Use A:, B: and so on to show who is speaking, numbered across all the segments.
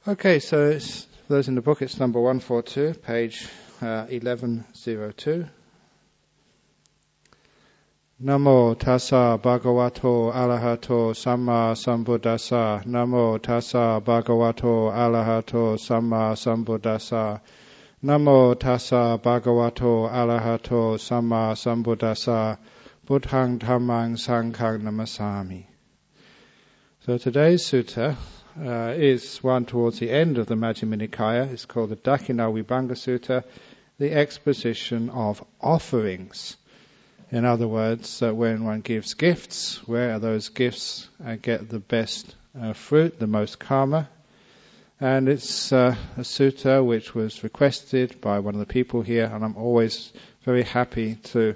A: Okay, so for those in the book, it's number 142, page 1102. Namo tassa bhagavato arahato samma sambuddhassa. Namo tassa bhagavato arahato samma sambuddhassa. Namo tassa bhagavato arahato samma sambuddhassa. Buddhang dhammang sanghang namasami. So today's sutta is one towards the end of the Majjhima Nikaya. It's called the Dakkhina Vibhanga Sutta, the exposition of offerings. In other words, when one gives gifts, where are those gifts get the best fruit, the most karma? And it's a sutta which was requested by one of the people here, and I'm always very happy to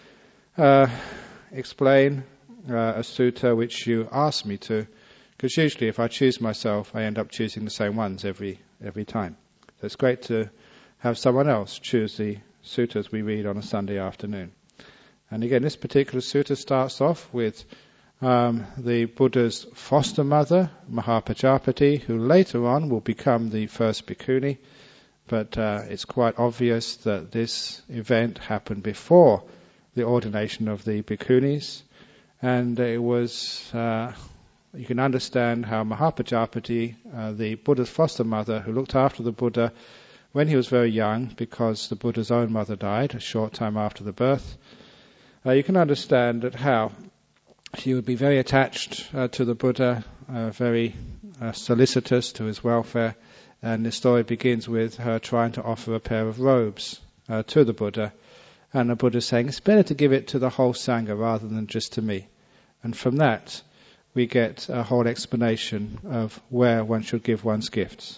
A: explain a sutta which you ask me to, because usually if I choose myself, I end up choosing the same ones every time. So it's great to have someone else choose the suttas we read on a Sunday afternoon. And again, this particular sutta starts off with the Buddha's foster mother, Mahapajapati, who later on will become the first bhikkhuni. But it's quite obvious that this event happened before the ordination of the bhikkhunis. And it was, you can understand how Mahapajapati, the Buddha's foster mother, who looked after the Buddha when he was very young, because the Buddha's own mother died a short time after the birth, you can understand that how she would be very attached to the Buddha, very solicitous to his welfare, and the story begins with her trying to offer a pair of robes to the Buddha, and the Buddha saying, it's better to give it to the whole Sangha rather than just to me. And from that we get a whole explanation of where one should give one's gifts.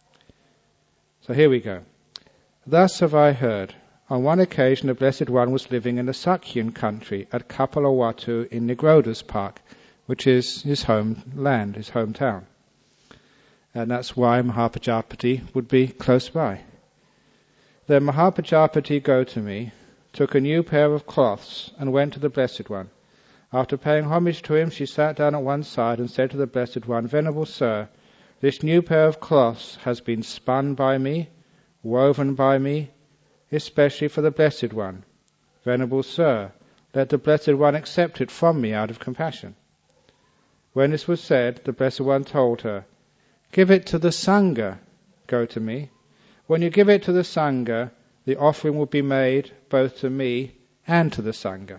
A: So here we go. Thus have I heard. On one occasion, the Blessed One was living in the Sakyan country at Kapilavatthu in Nigroda's park, which is his homeland, his hometown. And that's why Mahapajapati would be close by. Then Mahapajapati Gautami took a new pair of cloths and went to the Blessed One. After paying homage to him, she sat down at one side and said to the Blessed One, Venerable Sir, this new pair of cloths has been spun by me, woven by me, especially for the Blessed One. Venerable Sir, let the Blessed One accept it from me out of compassion. When this was said, the Blessed One told her, give it to the Sangha, Gautami. When you give it to the Sangha, the offering will be made both to me and to the Sangha.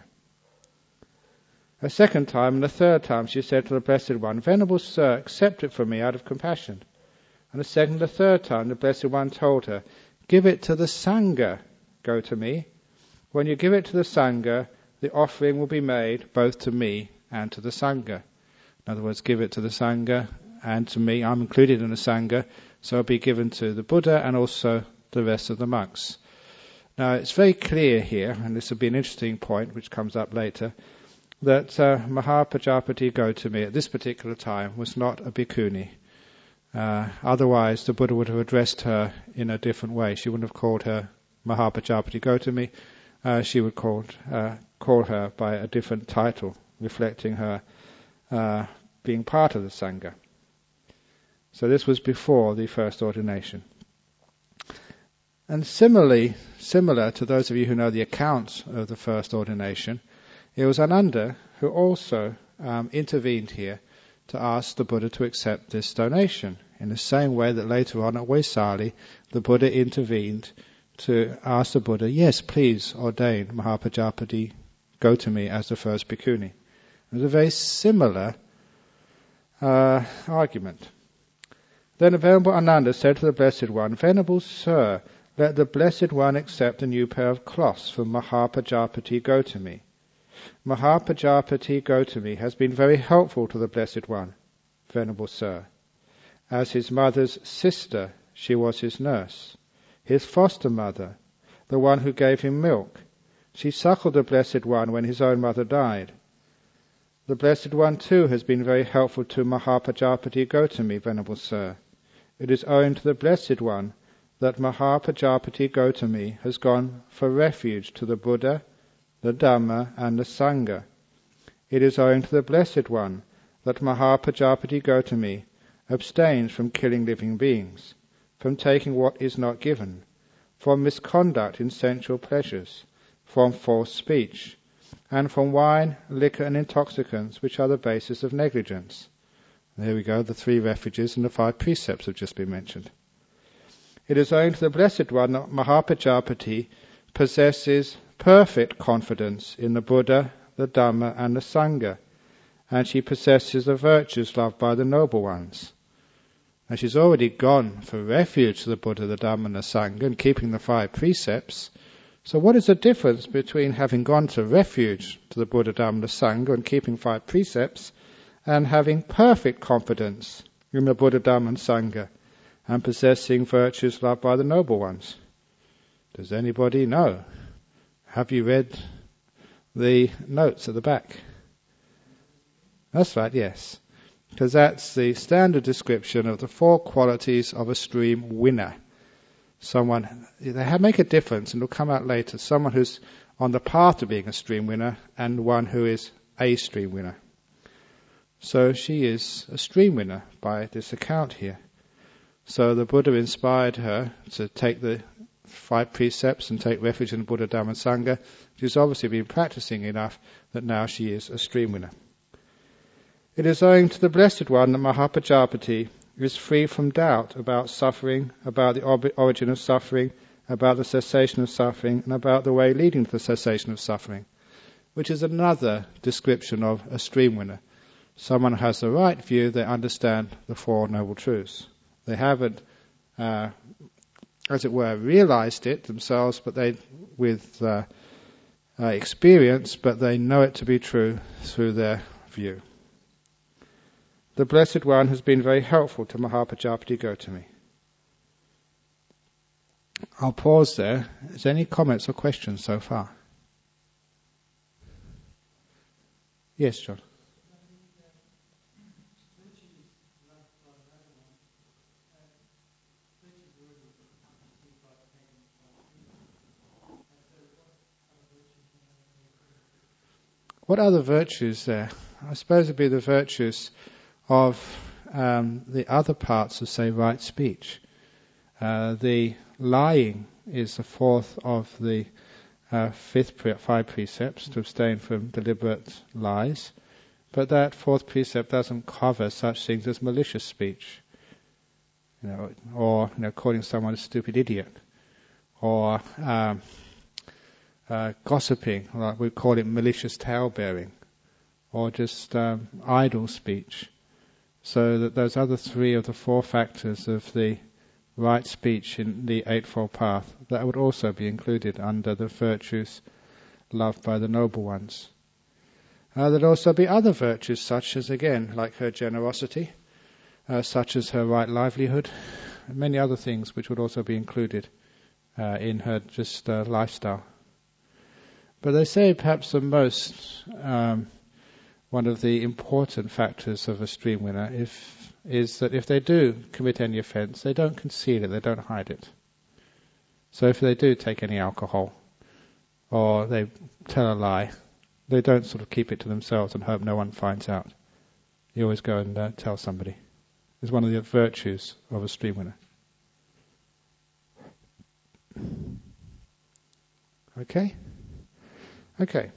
A: A second time and a third time she said to the Blessed One, Venerable Sir, accept it from me out of compassion. And the second and the third time the Blessed One told her, give it to the Sangha, Gautami. When you give it to the Sangha, the offering will be made both to me and to the Sangha. In other words, give it to the Sangha and to me. I'm included in the Sangha, so it'll be given to the Buddha and also the rest of the monks. Now, it's very clear here, and this will be an interesting point which comes up later, that Mahapajapati Gautami at this particular time was not a bhikkhuni. Otherwise, the Buddha would have addressed her in a different way. She wouldn't have called her Mahapajapati Gautami. She would call her by a different title, reflecting her being part of the Sangha. So this was before the first ordination. And similar to those of you who know the accounts of the first ordination, it was Ananda who also intervened here to ask the Buddha to accept this donation, in the same way that later on at Vaisali, the Buddha intervened to ask the Buddha, yes, please ordain Mahapajapati Gautami as the first bhikkhuni. It was a very similar argument. Then the Venerable Ananda said to the Blessed One, Venerable Sir, let the Blessed One accept a new pair of cloths from Mahapajapati Gautami. Mahapajapati Gautami has been very helpful to the Blessed One, Venerable Sir. As his mother's sister, she was his nurse, his foster mother, the one who gave him milk. She suckled the Blessed One when his own mother died. The Blessed One too has been very helpful to Mahapajapati Gautami, Venerable Sir. It is owing to the Blessed One that Mahapajapati Gautami has gone for refuge to the Buddha, the Dhamma and the Sangha. It is owing to the Blessed One that Mahapajapati Gautami abstains from killing living beings, from taking what is not given, from misconduct in sensual pleasures, from false speech, and from wine, liquor, and intoxicants, which are the basis of negligence. There we go, the 3 refuges and the 5 precepts have just been mentioned. It is owing to the Blessed One that Mahapajapati possesses perfect confidence in the Buddha, the Dhamma, and the Sangha, and she possesses the virtues loved by the noble ones. And she's already gone for refuge to the Buddha, the Dhamma, and the Sangha, and keeping the 5 precepts. So what is the difference between having gone to refuge to the Buddha, Dhamma, and the Sangha, and keeping 5 precepts, and having perfect confidence in the Buddha, Dhamma, and Sangha, and possessing virtues loved by the noble ones? Does anybody know? Have you read the notes at the back? That's right, yes. Because that's the standard description of the 4 qualities of a stream winner. Someone, they make a difference, and it'll come out later, someone who's on the path to being a stream winner and one who is a stream winner. So she is a stream winner by this account here. So the Buddha inspired her to take the 5 precepts and take refuge in the Buddha, Dhamma, and Sangha. She's obviously been practicing enough that now she is a stream winner. It is owing to the Blessed One that Mahapajapati is free from doubt about suffering, about the origin of suffering, about the cessation of suffering, and about the way leading to the cessation of suffering, which is another description of a stream winner. Someone who has the right view, they understand the 4 Noble Truths. They haven't, as it were, realized it themselves, but they, with experience, but they know it to be true through their view. The Blessed One has been very helpful to Mahapajapati Gotami. I'll pause there. Is there any comments or questions so far? Yes, John. What other virtues there? I suppose it'd be the virtues of the other parts of, say, right speech. The lying is the 4th of the 5 precepts, to abstain from deliberate lies. But that 4th precept doesn't cover such things as malicious speech, or calling someone a stupid idiot, or gossiping, like we call it malicious tale-bearing, or just idle speech. So that those other 3 of the 4 factors of the right speech in the Eightfold Path, that would also be included under the virtues loved by the noble ones. There'd also be other virtues, such as, again, like her generosity, such as her right livelihood, and many other things which would also be included in her just lifestyle. But they say perhaps the most, one of the important factors of a stream winner is that if they do commit any offence, they don't conceal it, they don't hide it. So if they do take any alcohol, or they tell a lie, they don't sort of keep it to themselves and hope no one finds out. You always go and tell somebody. It's one of the virtues of a stream winner. Okay.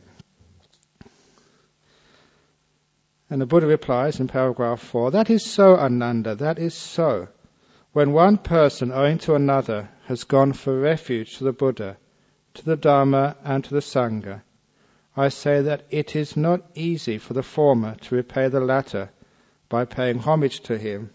A: And the Buddha replies in paragraph 4, "That is so, Ananda, that is so. When one person owing to another has gone for refuge to the Buddha, to the Dhamma, and to the Sangha, I say that it is not easy for the former to repay the latter by paying homage to him,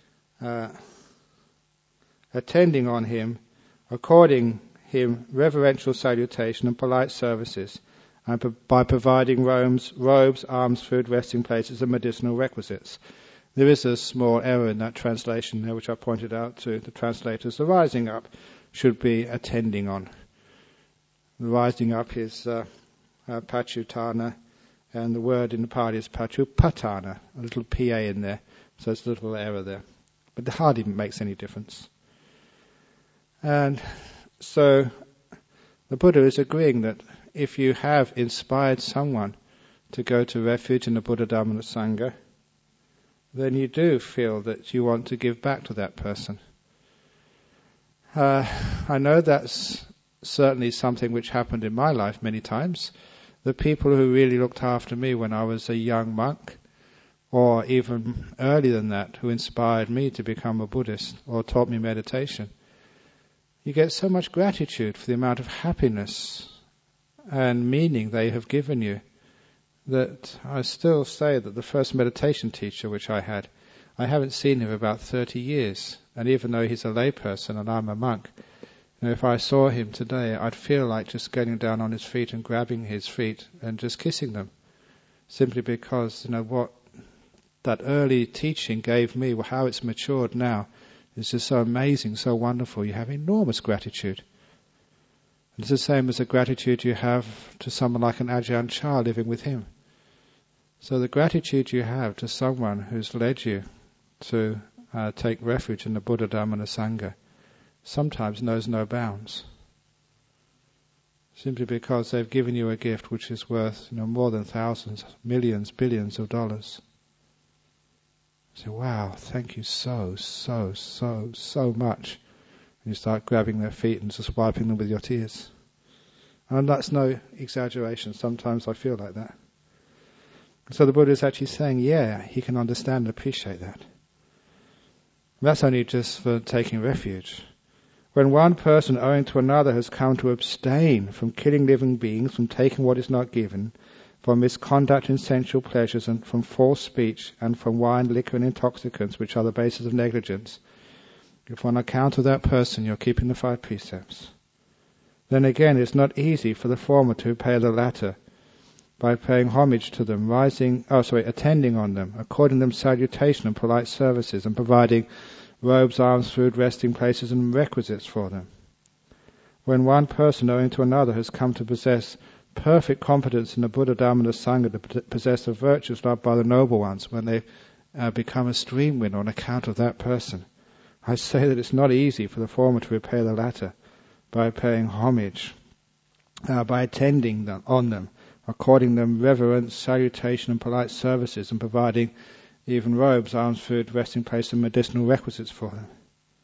A: attending on him, according him reverential salutation and polite services, and by providing robes, arms, food, resting places, and medicinal requisites." There is a small error in that translation there, which I pointed out to the translators. The rising up should be attending on. The rising up is pachutana, and the word in the Pali is pachupatana, a little pa in there, so it's a little error there. But it hardly makes any difference. And so the Buddha is agreeing that if you have inspired someone to go to refuge in the Buddha, Dhamma, and the Sangha, then you do feel that you want to give back to that person. I know that's certainly something which happened in my life many times. The people who really looked after me when I was a young monk, or even earlier than that, who inspired me to become a Buddhist or taught me meditation, you get so much gratitude for the amount of happiness and meaning they have given you, that I still say that the first meditation teacher which I haven't seen him for about 30 years. And even though he's a layperson and I'm a monk, if I saw him today, I'd feel like just getting down on his feet and grabbing his feet and just kissing them. Simply because, what that early teaching gave me, how it's matured now, is just so amazing, so wonderful. You have enormous gratitude. It's the same as the gratitude you have to someone like an Ajahn Chah living with him. So the gratitude you have to someone who's led you to take refuge in the Buddha, Dhamma and the Sangha sometimes knows no bounds. Simply because they've given you a gift which is worth more than thousands, millions, billions of dollars. You say, wow, thank you so much. And you start grabbing their feet and just wiping them with your tears. And that's no exaggeration. Sometimes I feel like that. So the Buddha is actually saying, yeah, he can understand and appreciate that. That's only just for taking refuge. When one person owing to another has come to abstain from killing living beings, from taking what is not given, from misconduct in sensual pleasures, and from false speech, and from wine, liquor, and intoxicants, which are the basis of negligence, if on account of that person you're keeping the 5 precepts, then again it's not easy for the former to repay the latter by paying homage to them, attending on them, according them salutation and polite services, and providing robes, arms, food, resting places, and requisites for them. When one person owing to another has come to possess perfect confidence in the Buddha, Dhamma, and the Sangha, to possess the virtues loved by the noble ones, when they become a stream winner on account of that person, I say that it's not easy for the former to repay the latter by paying homage, by attending on them, according them reverence, salutation, and polite services, and providing even robes, arms, food, resting place, and medicinal requisites for them.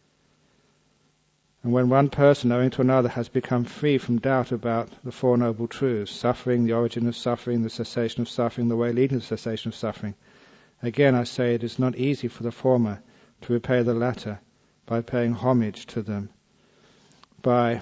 A: And when one person owing to another has become free from doubt about the 4 noble truths, suffering, the origin of suffering, the cessation of suffering, the way leading to the cessation of suffering, again I say it is not easy for the former to repay the latter by paying homage to them, by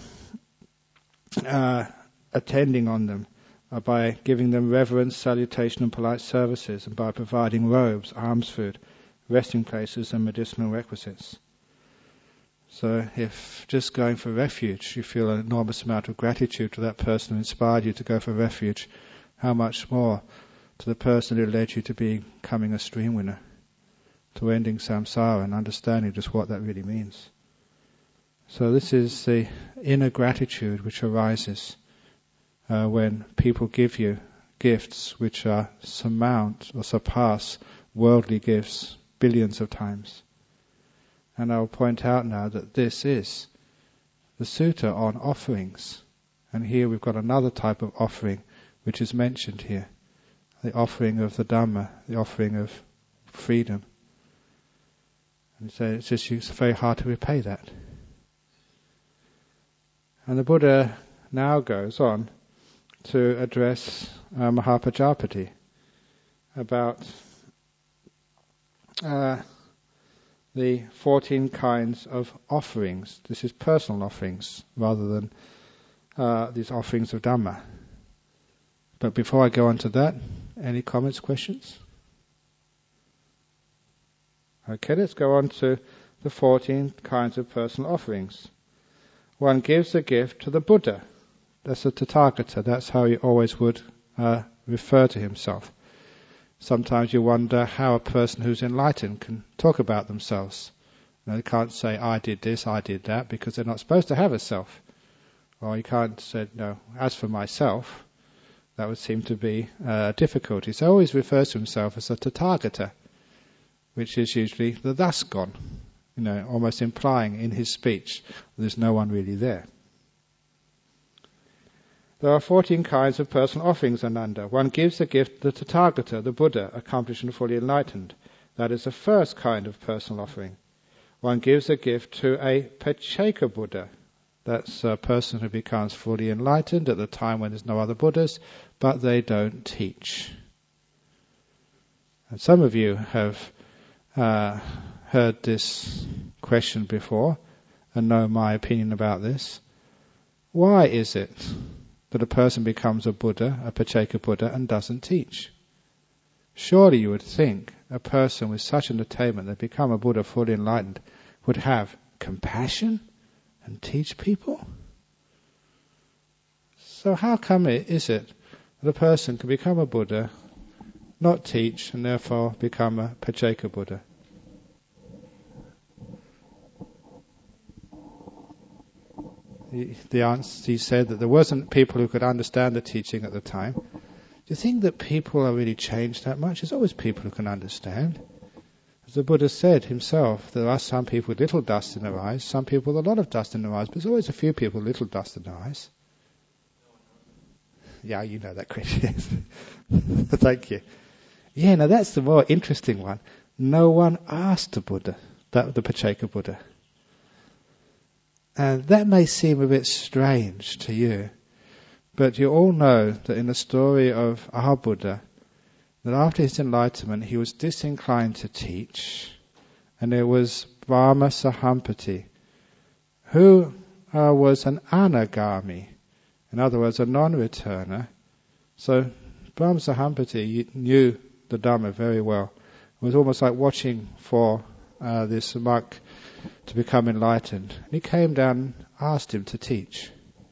A: attending on them, by giving them reverence, salutation, and polite services, and by providing robes, alms food, resting places, and medicinal requisites. So if just going for refuge, you feel an enormous amount of gratitude to that person who inspired you to go for refuge, how much more to the person who led you to becoming a stream winner, to ending samsara and understanding just what that really means. So this is the inner gratitude which arises when people give you gifts which surpass worldly gifts billions of times. And I'll point out now that this is the sutta on offerings. And here we've got another type of offering which is mentioned here. The offering of the Dhamma, the offering of freedom. And so it's very hard to repay that. And the Buddha now goes on to address Mahapajapati about the 14 kinds of offerings. This is personal offerings rather than these offerings of Dhamma. But before I go on to that, any comments, questions? Okay, let's go on to the 14 kinds of personal offerings. One gives a gift to the Buddha. That's a Tathagata. That's how he always would refer to himself. Sometimes you wonder how a person who's enlightened can talk about themselves. They can't say, I did this, I did that, because they're not supposed to have a self. Or you can't say, no, as for myself, that would seem to be a difficulty. So he always refers to himself as a Tathagata, which is usually the thus gone, almost implying in his speech there's no one really there. There are 14 kinds of personal offerings, Ananda. One gives the gift to the Tathagata, the Buddha, accomplished and fully enlightened. That is the first kind of personal offering. One gives a gift to a Pacceka Buddha. That's a person who becomes fully enlightened at the time when there's no other Buddhas, but they don't teach. And some of you have heard this question before and know my opinion about this. Why is it that a person becomes a Buddha, a Pacceka Buddha, and doesn't teach? Surely you would think a person with such an attainment that become a Buddha fully enlightened would have compassion and teach people. So how come is it that a person can become a Buddha, not teach, and therefore become a Pacceka Buddha? The answer, he said that there wasn't people who could understand the teaching at the time. Do you think that people are really changed that much? There's always people who can understand. As the Buddha said himself, there are some people with little dust in their eyes, some people with a lot of dust in their eyes, but there's always a few people with little dust in their eyes. Yeah, you know that question. Thank you. Yeah, now that's the more interesting one. No one asked the Buddha, the Pacceka Buddha. And that may seem a bit strange to you, but you all know that in the story of our Buddha, that after his enlightenment he was disinclined to teach, and there was Brahma Sahampati, who was an anagami, in other words, a non-returner. So Brahma Sahampati knew the Dhamma very well. It was almost like watching for this monk to become enlightened. And he came down and asked him to teach.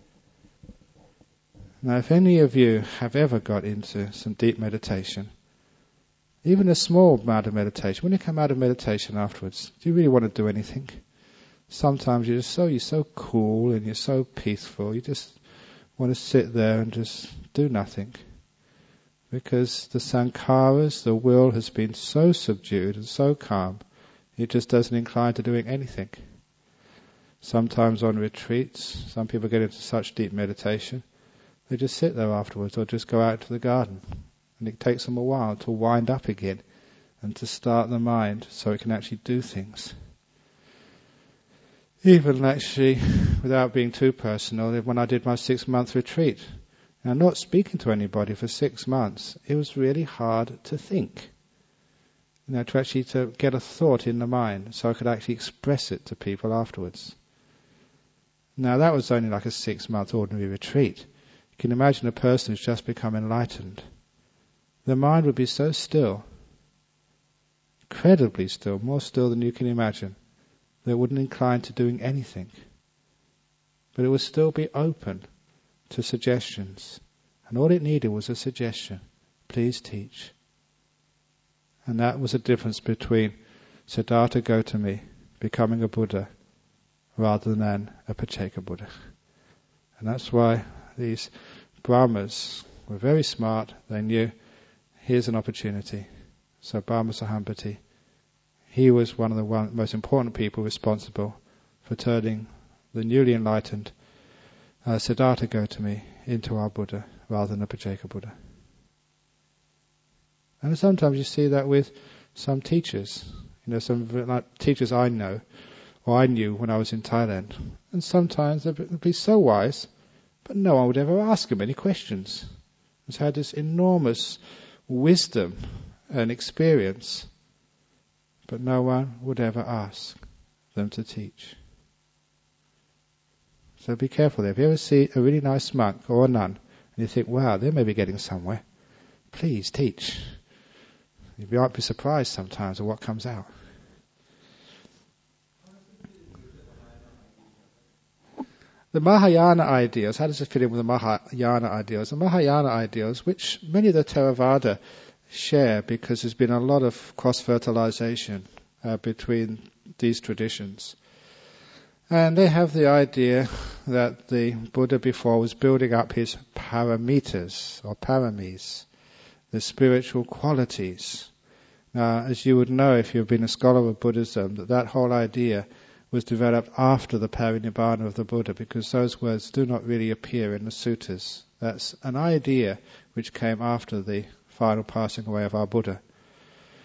A: Now, if any of you have ever got into some deep meditation, even a small amount of meditation, when you come out of meditation afterwards, do you really want to do anything? Sometimes you're so cool and you're so peaceful, you just want to sit there and just do nothing. Because the sankharas, the will, has been so subdued and so calm, it just doesn't incline to doing anything. Sometimes on retreats, some people get into such deep meditation, they just sit there afterwards or just go out to the garden. And it takes them a while to wind up again and to start the mind so it can actually do things. Even actually, without being too personal, when I did my 6-month retreat, and not speaking to anybody for 6 months, it was really hard to think. To get a thought in the mind so I could actually express it to people afterwards. Now that was only like a 6-month ordinary retreat. You can imagine a person who's just become enlightened. The mind would be so still, incredibly still, more still than you can imagine, that it wouldn't incline to doing anything. But it would still be open to suggestions. And all it needed was a suggestion. Please teach. And that was the difference between Siddhartha Gautami becoming a Buddha rather than a Pacceka Buddha. And that's why these Brahmas were very smart. They knew, here's an opportunity. So Brahma Sahampati, he was one of the most important people responsible for turning the newly enlightened Siddhartha Gautami into our Buddha rather than a Pacceka Buddha. And sometimes you see that with some teachers. Some like teachers I know, or I knew when I was in Thailand. And sometimes they'd be so wise, but no one would ever ask them any questions. They had this enormous wisdom and experience, but no one would ever ask them to teach. So be careful there. If you ever see a really nice monk or a nun, and you think, wow, they may be getting somewhere, please teach. You might be surprised sometimes at what comes out. The Mahayana ideals, how does it fit in with the Mahayana ideals? The Mahayana ideals, which many of the Theravada share, because there's been a lot of cross-fertilization between these traditions. And they have the idea that the Buddha before was building up his paramitas, or paramis, the spiritual qualities. Now, as you would know if you've been a scholar of Buddhism, that whole idea was developed after the parinibbana of the Buddha, because those words do not really appear in the suttas. That's an idea which came after the final passing away of our Buddha.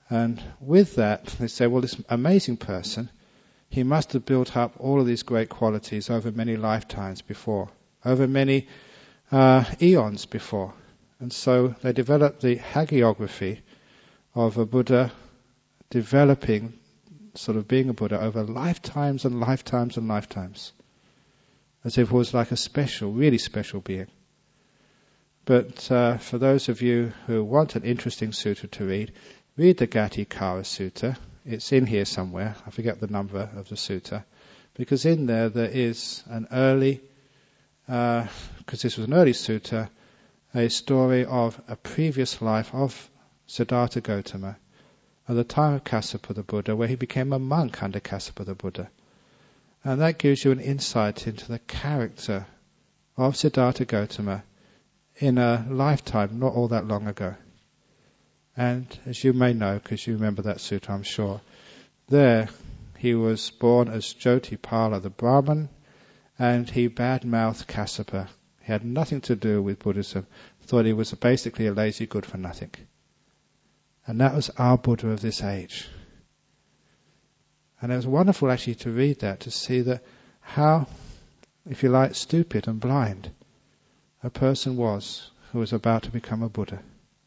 A: And with that, they say, well, this amazing person, he must have built up all of these great qualities over many lifetimes before, over many eons before. And so they developed the hagiography of a Buddha developing, sort of being a Buddha over lifetimes and lifetimes and lifetimes, as if it was like a special, really special being. But for those of you who want an interesting sutta to read the Gatikara Sutta. It's in here somewhere. I forget the number of the sutta. Because in there is an early, because this was an early sutta, a story of a previous life of Siddhartha Gautama at the time of Kassapa the Buddha, where he became a monk under Kassapa the Buddha. And that gives you an insight into the character of Siddhartha Gautama in a lifetime not all that long ago. And as you may know, because you remember that sutta, I'm sure, there he was born as Jyotipala the Brahmin, and he bad-mouthed Kassapa. He had nothing to do with Buddhism, thought he was basically a lazy good-for-nothing. And that was our Buddha of this age. And it was wonderful actually to read that, to see that how, if you like, stupid and blind a person was who was about to become a Buddha.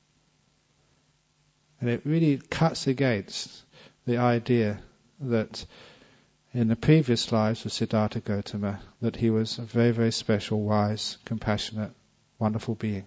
A: And it really cuts against the idea that in the previous lives of Siddhartha Gautama, that he was a very, very special, wise, compassionate, wonderful being.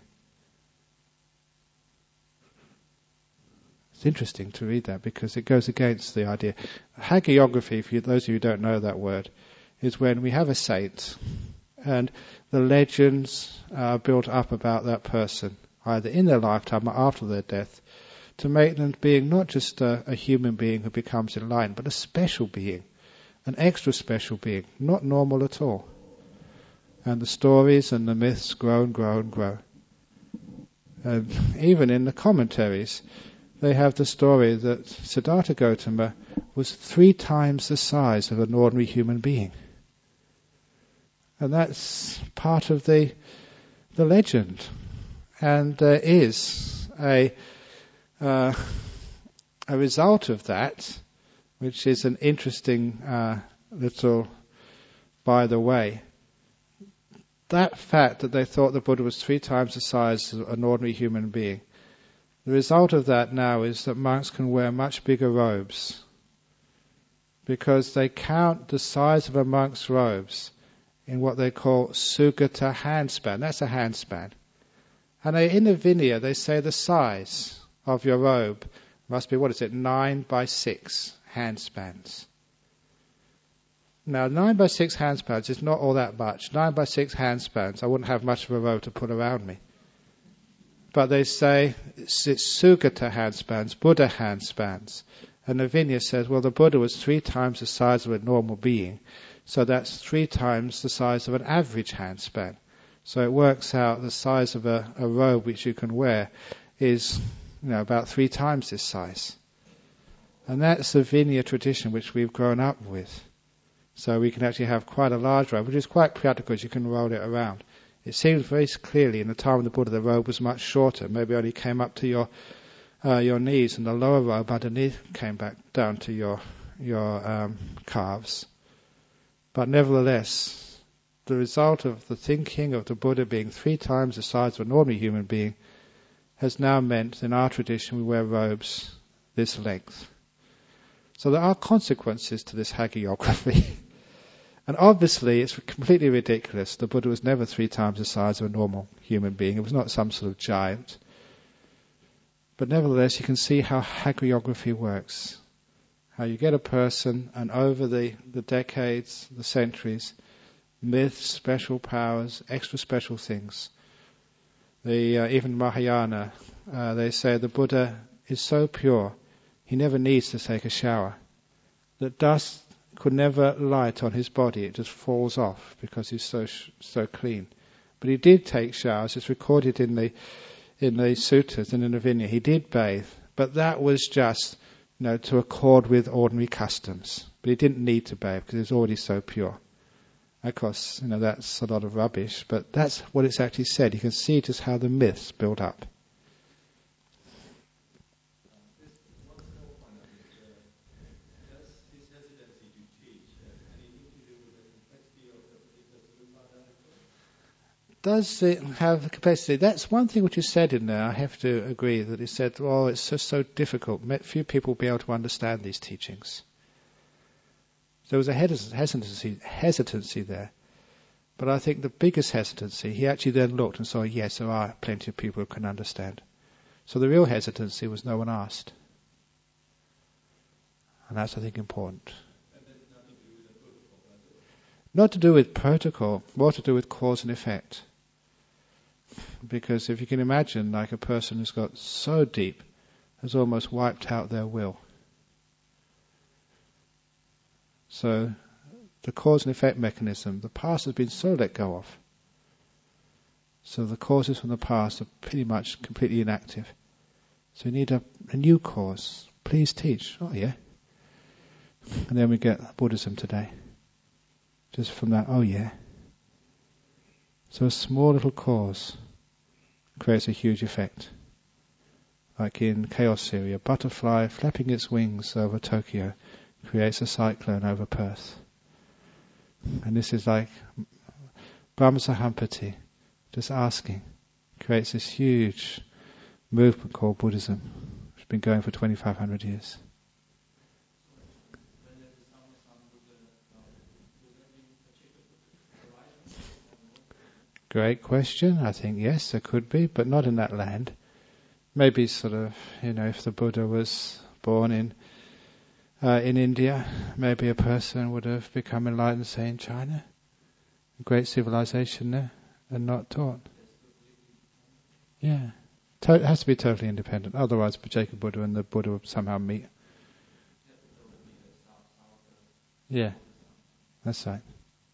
A: It's interesting to read that because it goes against the idea. Hagiography, for those of you who don't know that word, is when we have a saint and the legends are built up about that person, either in their lifetime or after their death, to make them being not just a human being who becomes enlightened, but a special being, an extra special being, not normal at all. And the stories and the myths grow and grow and grow. And even in the commentaries, they have the story that Siddhartha Gautama was 3 times the size of an ordinary human being. And that's part of the legend. And there is a result of that, which is an interesting little by the way. That fact that they thought the Buddha was 3 times the size of an ordinary human being, the result of that now is that monks can wear much bigger robes, because they count the size of a monk's robes in what they call Sugata handspan. That's a handspan. And in the Vinaya, they say the size of your robe must be, 9 by 6 handspans. Now, 9 by 6 handspans is not all that much. 9 by 6 handspans, I wouldn't have much of a robe to put around me. But they say it's Sugata handspans, Buddha handspans. And the Vinaya says, well, the Buddha was 3 times the size of a normal being, so that's 3 times the size of an average handspan. So it works out the size of a robe which you can wear is about 3 times this size. And that's the Vinaya tradition which we've grown up with. So we can actually have quite a large robe, which is quite practical as you can roll it around. It seems very clearly in the time of the Buddha the robe was much shorter, maybe only came up to your knees, and the lower robe underneath came back down to your calves. But nevertheless, the result of the thinking of the Buddha being 3 times the size of an ordinary human being has now meant, in our tradition, we wear robes this length. So there are consequences to this hagiography. And obviously it's completely ridiculous. The Buddha was never 3 times the size of a normal human being. It was not some sort of giant. But nevertheless, you can see how hagiography works. How you get a person, and over the decades, the centuries, myths, special powers, extra special things. Even Mahayana, they say the Buddha is so pure, he never needs to take a shower. That dust could never light on his body, it just falls off because he's so clean. But he did take showers. It's recorded in the suttas and in the Vinaya. He did bathe, but that was just to accord with ordinary customs. But he didn't need to bathe because he was already so pure. Of course, that's a lot of rubbish, but that's what it's actually said. You can see just how the myths build up. Does it have the capacity? That's one thing which is said in there. I have to agree that he said, "Oh, it's just so difficult. Few people will be able to understand these teachings." There was a hesitancy there. But I think the biggest hesitancy, he actually then looked and saw, yes, there are plenty of people who can understand. So the real hesitancy was no one asked. And that's, I think, important. Not to do with protocol, more to do with cause and effect. Because if you can imagine, like a person who's got so deep, has almost wiped out their will. So the cause and effect mechanism, the past has been so let go of. So the causes from the past are pretty much completely inactive. So you need a new cause. Please teach. Oh yeah. And then we get Buddhism today. Just from that, oh yeah. So a small little cause creates a huge effect. Like in Chaos Theory, a butterfly flapping its wings over Tokyo creates a cyclone over Perth. And this is like Brahmasahampati, just asking, creates this huge movement called Buddhism, which has been going for 2,500 years. Great question. I think yes, there could be, but not in that land. Maybe sort of, if the Buddha was born in India, maybe a person would have become enlightened, say, in China. A great civilization there, and not taught. Yeah. It has to be totally independent. Otherwise, Pacceka Buddha and the Buddha would somehow meet. Yeah. That's right.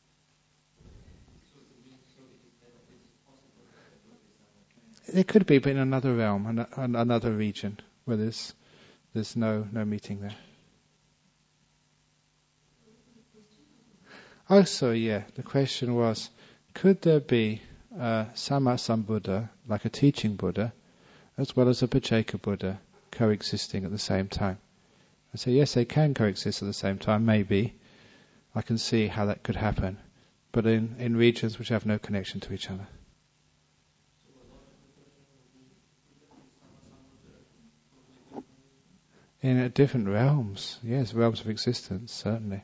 A: It could be, but in another realm, another region, where there's no meeting there. Also, the question was, could there be a Sammasambuddha, like a teaching Buddha, as well as a Pacceka Buddha, coexisting at the same time? I say, yes, they can coexist at the same time, maybe. I can see how that could happen, but in regions which have no connection to each other. In different realms, yes, realms of existence, certainly.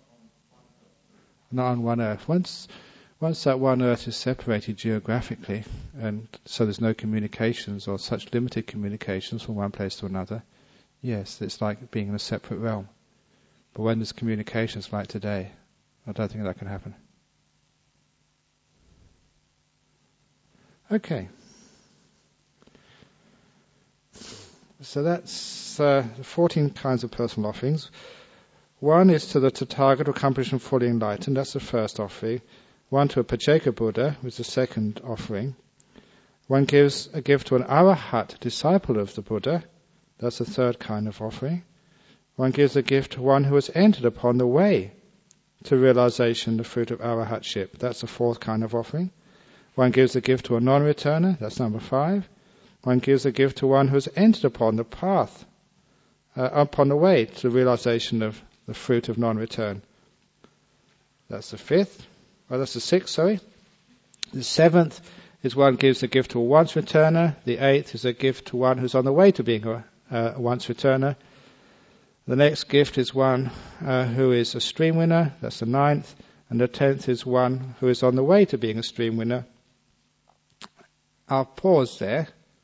A: Not on one earth. Once that one earth is separated geographically, and so there's no communications or such limited communications from one place to another, yes, it's like being in a separate realm. But when there's communications like today, I don't think that can happen. Okay. So that's the 14 kinds of personal offerings. One is to the Tathagata, accomplished and fully enlightened. That's the first offering. One to a Pacceka Buddha, which is the second offering. One gives a gift to an Arahat, disciple of the Buddha. That's the third kind of offering. One gives a gift to one who has entered upon the way to realization, the fruit of Arahatship. That's the fourth kind of offering. One gives a gift to a non-returner. That's number 5. One gives a gift to one who has entered upon the path, upon the way to the realization of the fruit of non-return. That's the 5th. That's the 6th, sorry. The 7th is one gives a gift to a once-returner. The 8th is a gift to one who's on the way to being a once-returner. The next gift is one who is a stream winner. That's the 9th. And the 10th is one who is on the way to being a stream winner. I'll pause there,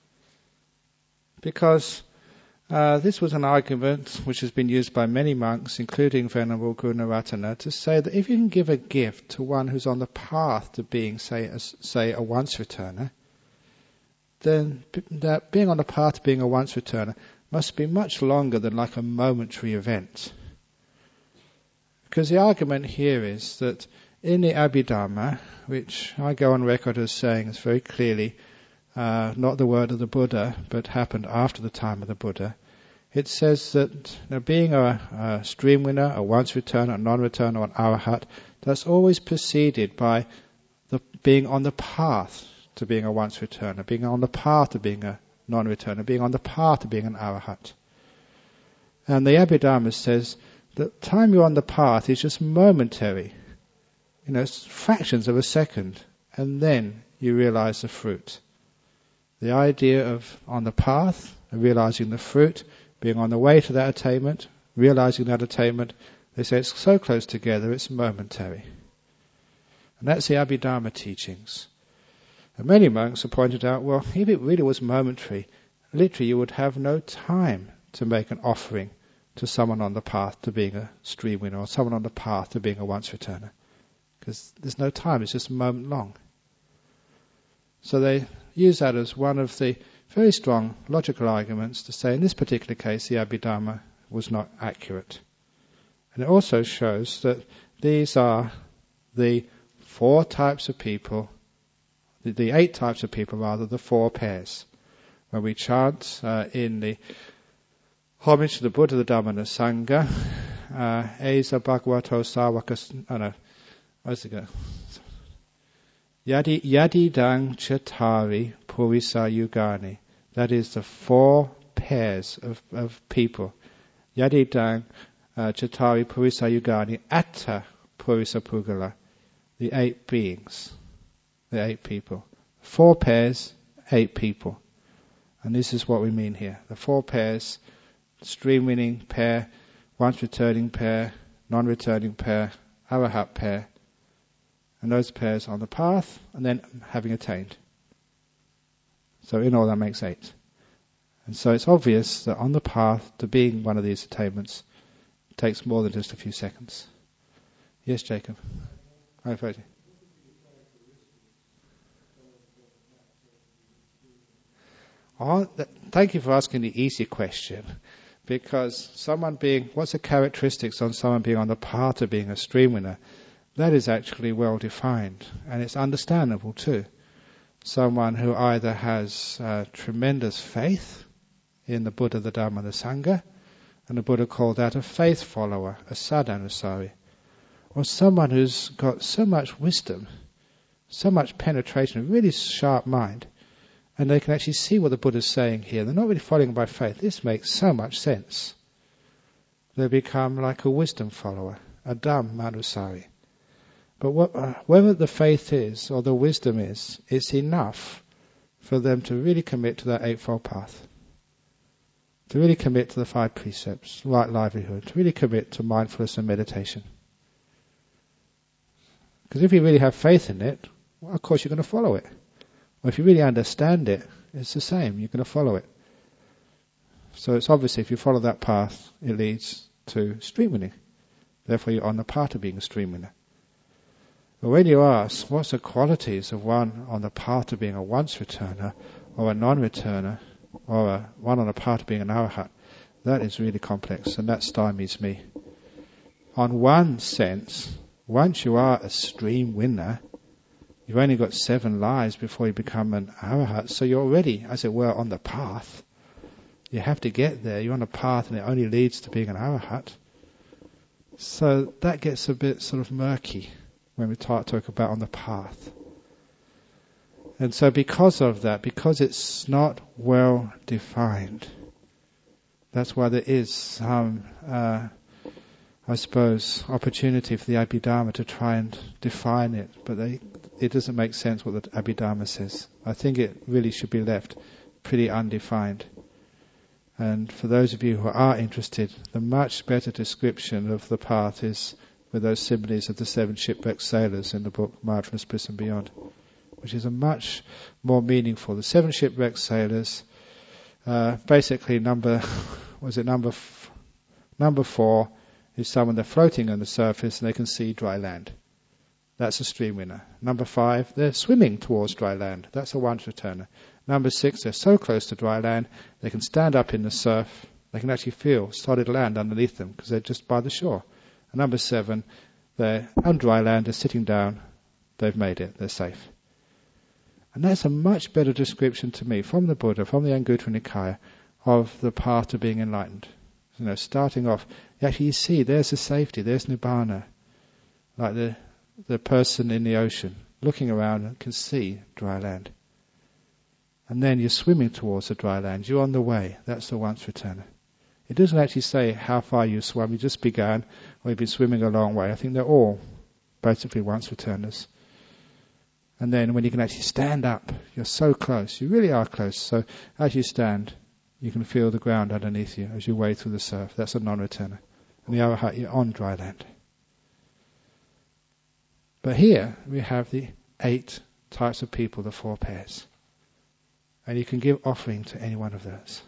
A: because this was an argument which has been used by many monks, including Venerable Gunaratana, to say that if you can give a gift to one who's on the path to being, say, a once-returner, then that being on the path to being a once-returner must be much longer than like a momentary event. Because the argument here is that in the Abhidhamma, which I go on record as saying is very clearly not the word of the Buddha, but happened after the time of the Buddha, it says that being a stream winner, a once-returner, a non-returner, or an arahat, that's always preceded by the being on the path to being a once-returner, being on the path to being a non-returner, being on the path to being an arahat. And the Abhidhamma says that time you're on the path is just momentary, it's fractions of a second, and then you realize the fruit. The idea of on the path, of realizing the fruit, being on the way to that attainment, realizing that attainment, they say it's so close together, it's momentary. And that's the Abhidharma teachings. And many monks have pointed out, well, if it really was momentary, literally you would have no time to make an offering to someone on the path to being a stream winner, or someone on the path to being a once returner. Because there's no time, it's just a moment long. So they use that as one of the very strong logical arguments to say in this particular case the Abhidharma was not accurate. And it also shows that these are the 4 types of people, the 8 types of people rather, the 4 pairs. When we chant in the homage to the Buddha, the Dhamma and the Sangha, Esa Bhagavato Savakas, what's it go? Yadidang Chatari Purisa Yugani. That is the 4 pairs of people. Yadidang Chatari Purisa Yugani Atta Purisa Pugala. The 8 beings. The 8 people. 4 pairs, 8 people. And this is what we mean here. The 4 pairs, stream winning pair, once returning pair, non-returning pair, arahat pair. And those pairs on the path, and then having attained. So in all that makes 8. And so it's obvious that on the path to being one of these attainments takes more than just a few seconds. Yes, Jacob? Hi, Freddie. Thank you for asking the easy question, because what's the characteristics on someone being on the path of being a stream winner? That is actually well defined, and it's understandable too. Someone who either has tremendous faith in the Buddha, the Dhamma, and the Sangha, and the Buddha called that a faith follower, a sadhanusari, or someone who's got so much wisdom, so much penetration, a really sharp mind, and they can actually see what the Buddha's saying here. They're not really following by faith. This makes so much sense. They become like a wisdom follower, a Dhammanusari. But whether the faith is or the wisdom is, it's enough for them to really commit to that eightfold path. To really commit to the 5 precepts, right livelihood. To really commit to mindfulness and meditation. Because if you really have faith in it, well, of course you're going to follow it. Or if you really understand it, it's the same. You're going to follow it. So it's obviously if you follow that path, it leads to stream winning. Therefore you're on the path of being a stream winner. But when you ask, what's the qualities of one on the path to being a once returner, or a non-returner, or one on the path to being an arahat, that is really complex, and that stymies me. On one sense, once you are a stream winner, you've only got 7 lives before you become an arahat, so you're already, as it were, on the path. You have to get there, you're on a path, and it only leads to being an arahat. So that gets a bit sort of murky when we talk about on the path. And so because of that, because it's not well defined, that's why there is some, I suppose, opportunity for the Abhidharma to try and define it, but it doesn't make sense what the Abhidharma says. I think it really should be left pretty undefined. And for those of you who are interested, the much better description of the path is with those similes of the 7 shipwrecked sailors in the book Mindfulness, Bliss and Beyond, which is a much more meaningful. The 7 shipwrecked sailors, basically number 4 is someone they're floating on the surface and they can see dry land. That's a stream winner. Number 5, they're swimming towards dry land. That's a once returner. Number 6, they're so close to dry land they can stand up in the surf. They can actually feel solid land underneath them because they're just by the shore. And number 7, they're on dry land, they're sitting down, they've made it, they're safe. And that's a much better description to me from the Buddha, from the Anguttara Nikaya, of the path to being enlightened. Starting off, actually you see there's the safety, there's Nibbana, like the person in the ocean looking around and can see dry land. And then you're swimming towards the dry land, you're on the way, that's the once returner. It doesn't actually say how far you swam, you just began, or you've been swimming a long way. I think they're all basically once returners. And then when you can actually stand up, you're so close. You really are close. So as you stand, you can feel the ground underneath you as you wade through the surf. That's a non-returner. And the Arahat, you're on dry land. But here we have the 8 types of people, the 4 pairs. And you can give offering to any one of those.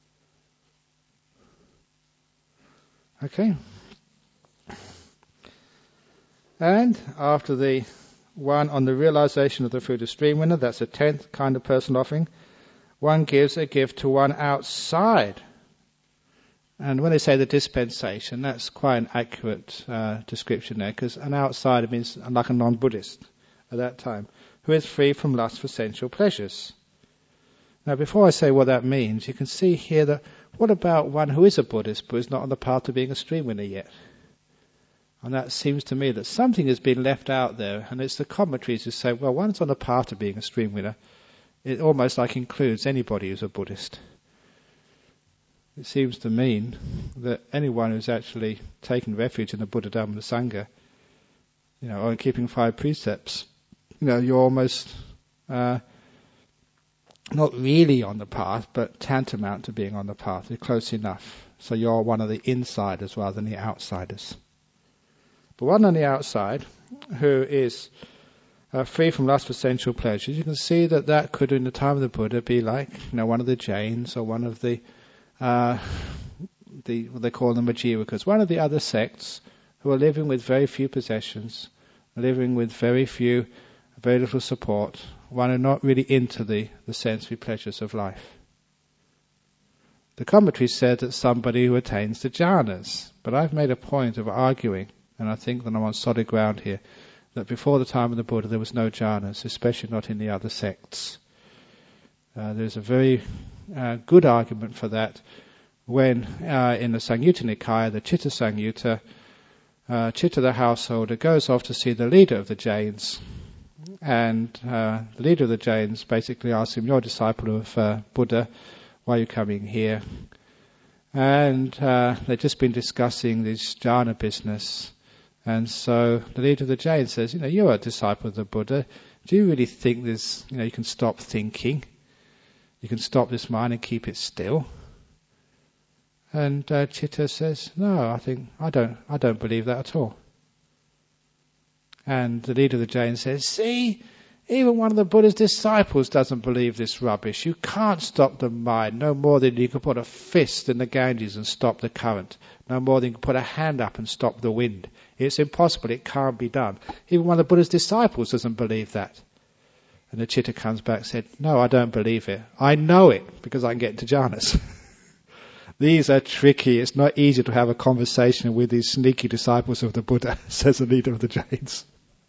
A: Okay? And after the one on the realization of the fruit of stream winner, that's the 10th kind of personal offering. One gives a gift to one outside. And when they say the dispensation, that's quite an accurate description there, because an outsider means like a non-Buddhist at that time, who is free from lust for sensual pleasures. Now, before I say what that means, you can see here that what about one who is a Buddhist but is not on the path of being a stream winner yet? And that seems to me that something has been left out there, and it's the commentaries who say, well, one's on the path of being a stream winner. It almost like includes anybody who's a Buddhist. It seems to mean that anyone who's actually taken refuge in the Buddha, Dhamma, and the Sangha, or in keeping 5 precepts, you're almost not really on the path, but tantamount to being on the path. You're close enough. So you're one of the insiders rather than the outsiders. But one on the outside who is free from lust for sensual pleasures, you can see that could, in the time of the Buddha, be like one of the Jains or one of the what they call the Majjivakas, one of the other sects who are living with very few possessions, living with very little support, one are not really into the sensory pleasures of life. The commentary said that somebody who attains the jhanas, but I've made a point of arguing, and I think that I'm on solid ground here, that before the time of the Buddha there was no jhanas, especially not in the other sects. There's a very good argument for that when in the Samyutta Nikaya, the Chitta Samyutta, Chitta the householder goes off to see the leader of the Jains, and the leader of the Jains basically asks him, you're a disciple of Buddha, why are you coming here? And they've just been discussing this jhana business, and so the leader of the Jains says, you're a disciple of the Buddha, do you really think this, you can stop thinking? You can stop this mind and keep it still? And Chitta says, no, I don't believe that at all. And the leader of the Jains says, see, even one of the Buddha's disciples doesn't believe this rubbish. You can't stop the mind, no more than you can put a fist in the Ganges and stop the current, no more than you can put a hand up and stop the wind. It's impossible, it can't be done. Even one of the Buddha's disciples doesn't believe that. And the Chitta comes back and said, no, I don't believe it. I know it because I can get into jhanas. These are tricky. It's not easy to have a conversation with these sneaky disciples of the Buddha, says the leader of the Jains.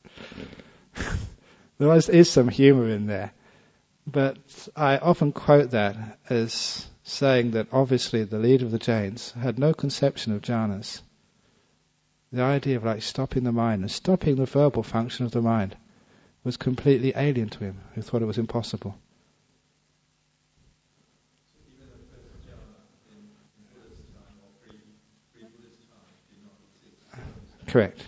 A: There is some humour in there. But I often quote that as saying that obviously the leader of the Jains had no conception of jhanas. The idea of stopping the mind and stopping the verbal function of the mind was completely alien to him, who thought it was impossible. Correct.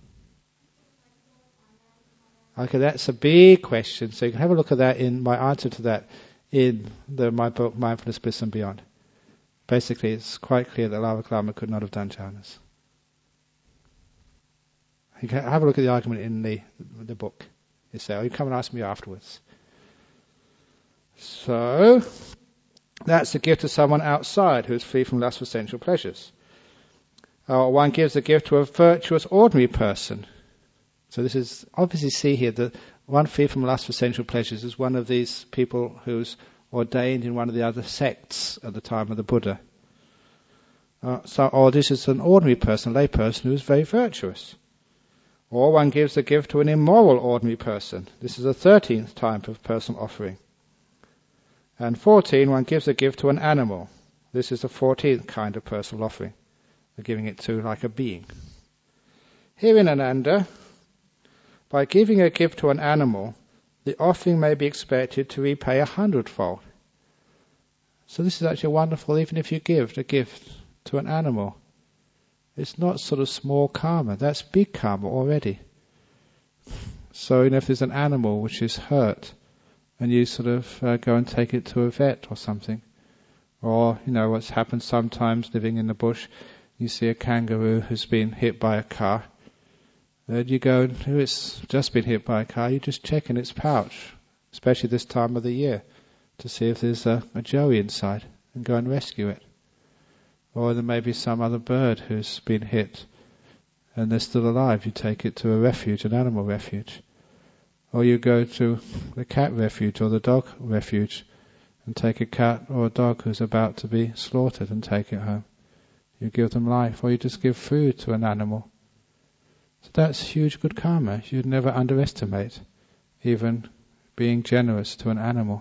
A: Okay, that's a big question. So you can have a look at that in my answer to that in my book, Mindfulness, Bliss and Beyond. Basically, it's quite clear that Lama could not have done jhanas. You can have a look at the argument in the book. You say, you come and ask me afterwards. So, that's a gift to someone outside who is free from lust for sensual pleasures. One gives a gift to a virtuous ordinary person. So this is, obviously see here that one free from lust for sensual pleasures is one of these people who's ordained in one of the other sects at the time of the Buddha. Or this is an ordinary person, a lay person who is very virtuous. Or one gives a gift to an immoral ordinary person. This is the 13th type of personal offering. And 14, one gives a gift to an animal. This is the 14th kind of personal offering. They're giving it to like a being. Here in Ananda, by giving a gift to an animal, the offering may be expected to repay 100-fold. So this is actually wonderful, even if you give a gift to an animal. It's not sort of small karma, that's big karma already. So if there's an animal which is hurt, and you sort of go and take it to a vet or something, or what's happened sometimes living in the bush, you see a kangaroo who's been hit by a car, and you go, it's just been hit by a car, you just check in its pouch, especially this time of the year, to see if there's a joey inside, and go and rescue it. Or there may be some other bird who's been hit, and they're still alive, you take it to a refuge, an animal refuge. Or you go to the cat refuge or the dog refuge and take a cat or a dog who's about to be slaughtered and take it home. You give them life, or you just give food to an animal. So that's huge good karma. You'd never underestimate even being generous to an animal.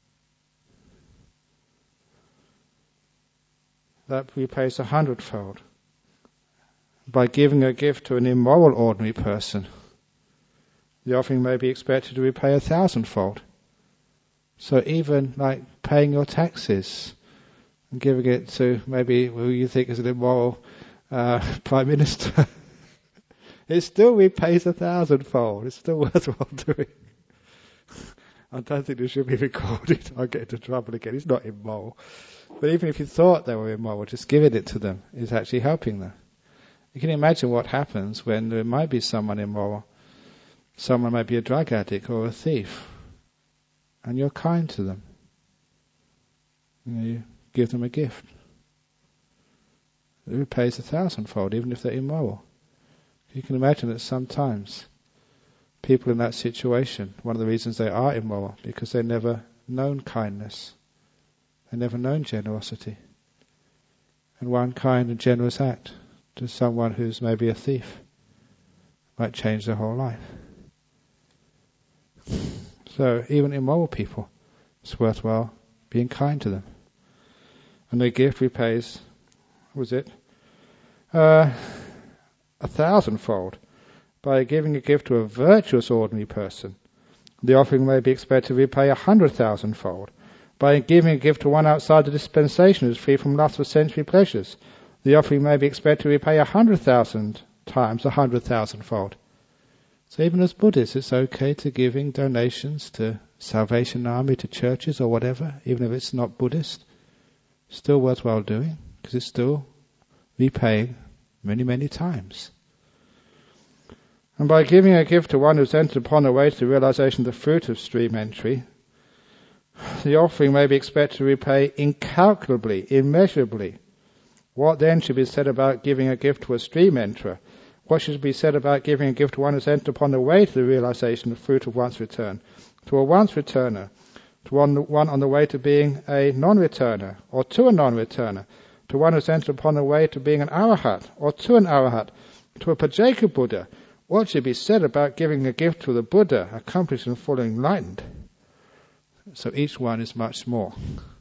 A: That repays 100-fold. By giving a gift to an immoral ordinary person, the offering may be expected to repay 1,000-fold. So even like paying your taxes and giving it to maybe who you think is an immoral prime minister, it still repays 1,000-fold. It's still worthwhile doing. I don't think this should be recorded. I'll get into trouble again. It's not immoral. But even if you thought they were immoral, just giving it to them is actually helping them. You can imagine what happens when there might be someone immoral. Someone might be a drug addict or a thief, and you're kind to them. You give them a gift. It repays 1,000-fold, even if they're immoral. You can imagine that sometimes people in that situation, one of the reasons they are immoral, because they've never known kindness, they've never known generosity. And one kind and generous act to someone who's maybe a thief might change their whole life. So even immoral people, it's worthwhile being kind to them. And the gift repays, was it? 1,000-fold. By giving a gift to a virtuous ordinary person, the offering may be expected to repay 100,000-fold. By giving a gift to one outside the dispensation who is free from lust for sensory pleasures, the offering may be expected to repay 100,000 times 100,000-fold. So even as Buddhists, it's okay to giving donations to Salvation Army, to churches or whatever, even if it's not Buddhist. Still worthwhile doing, because it's still repaying many, many times. And by giving a gift to one who's entered upon the way to the realization of the fruit of stream entry, the offering may be expected to repay incalculably, immeasurably. What then should be said about giving a gift to a stream enterer? What should be said about giving a gift to one who's entered upon the way to the realization of the fruit of once return? To a once returner, to one on the way to being a non-returner, or to a non-returner, to one who's entered upon the way to being an arahat, or to an arahat, to a Pajjhaka Buddha. What should be said about giving a gift to the Buddha, accomplished and fully enlightened? So each one is much more.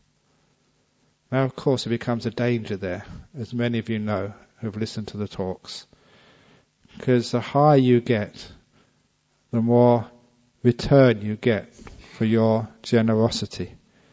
A: Now, of course, it becomes a danger there, as many of you know who have listened to the talks. Because the higher you get, the more return you get for your generosity.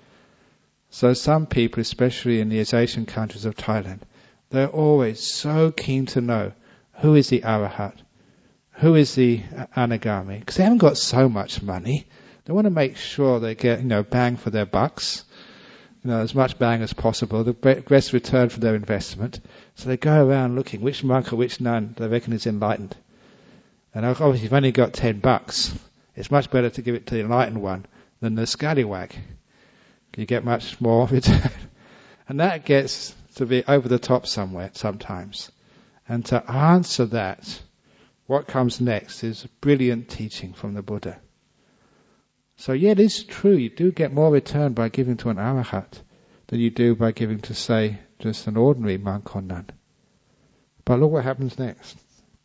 A: So some people, especially in the Asian countries of Thailand, they're always so keen to know who is the arahat, who is the anagami, because they haven't got so much money. They want to make sure they get, bang for their bucks, as much bang as possible, the best return for their investment. So they go around looking which monk or which nun they reckon is enlightened. And obviously, if you've only got $10, it's much better to give it to the enlightened one than the scallywag. You get much more return. And that gets to be over the top sometimes. And to answer that, what comes next is brilliant teaching from the Buddha. So yeah, it is true, you do get more return by giving to an arahat than you do by giving to, say, just an ordinary monk or nun. But look what happens next.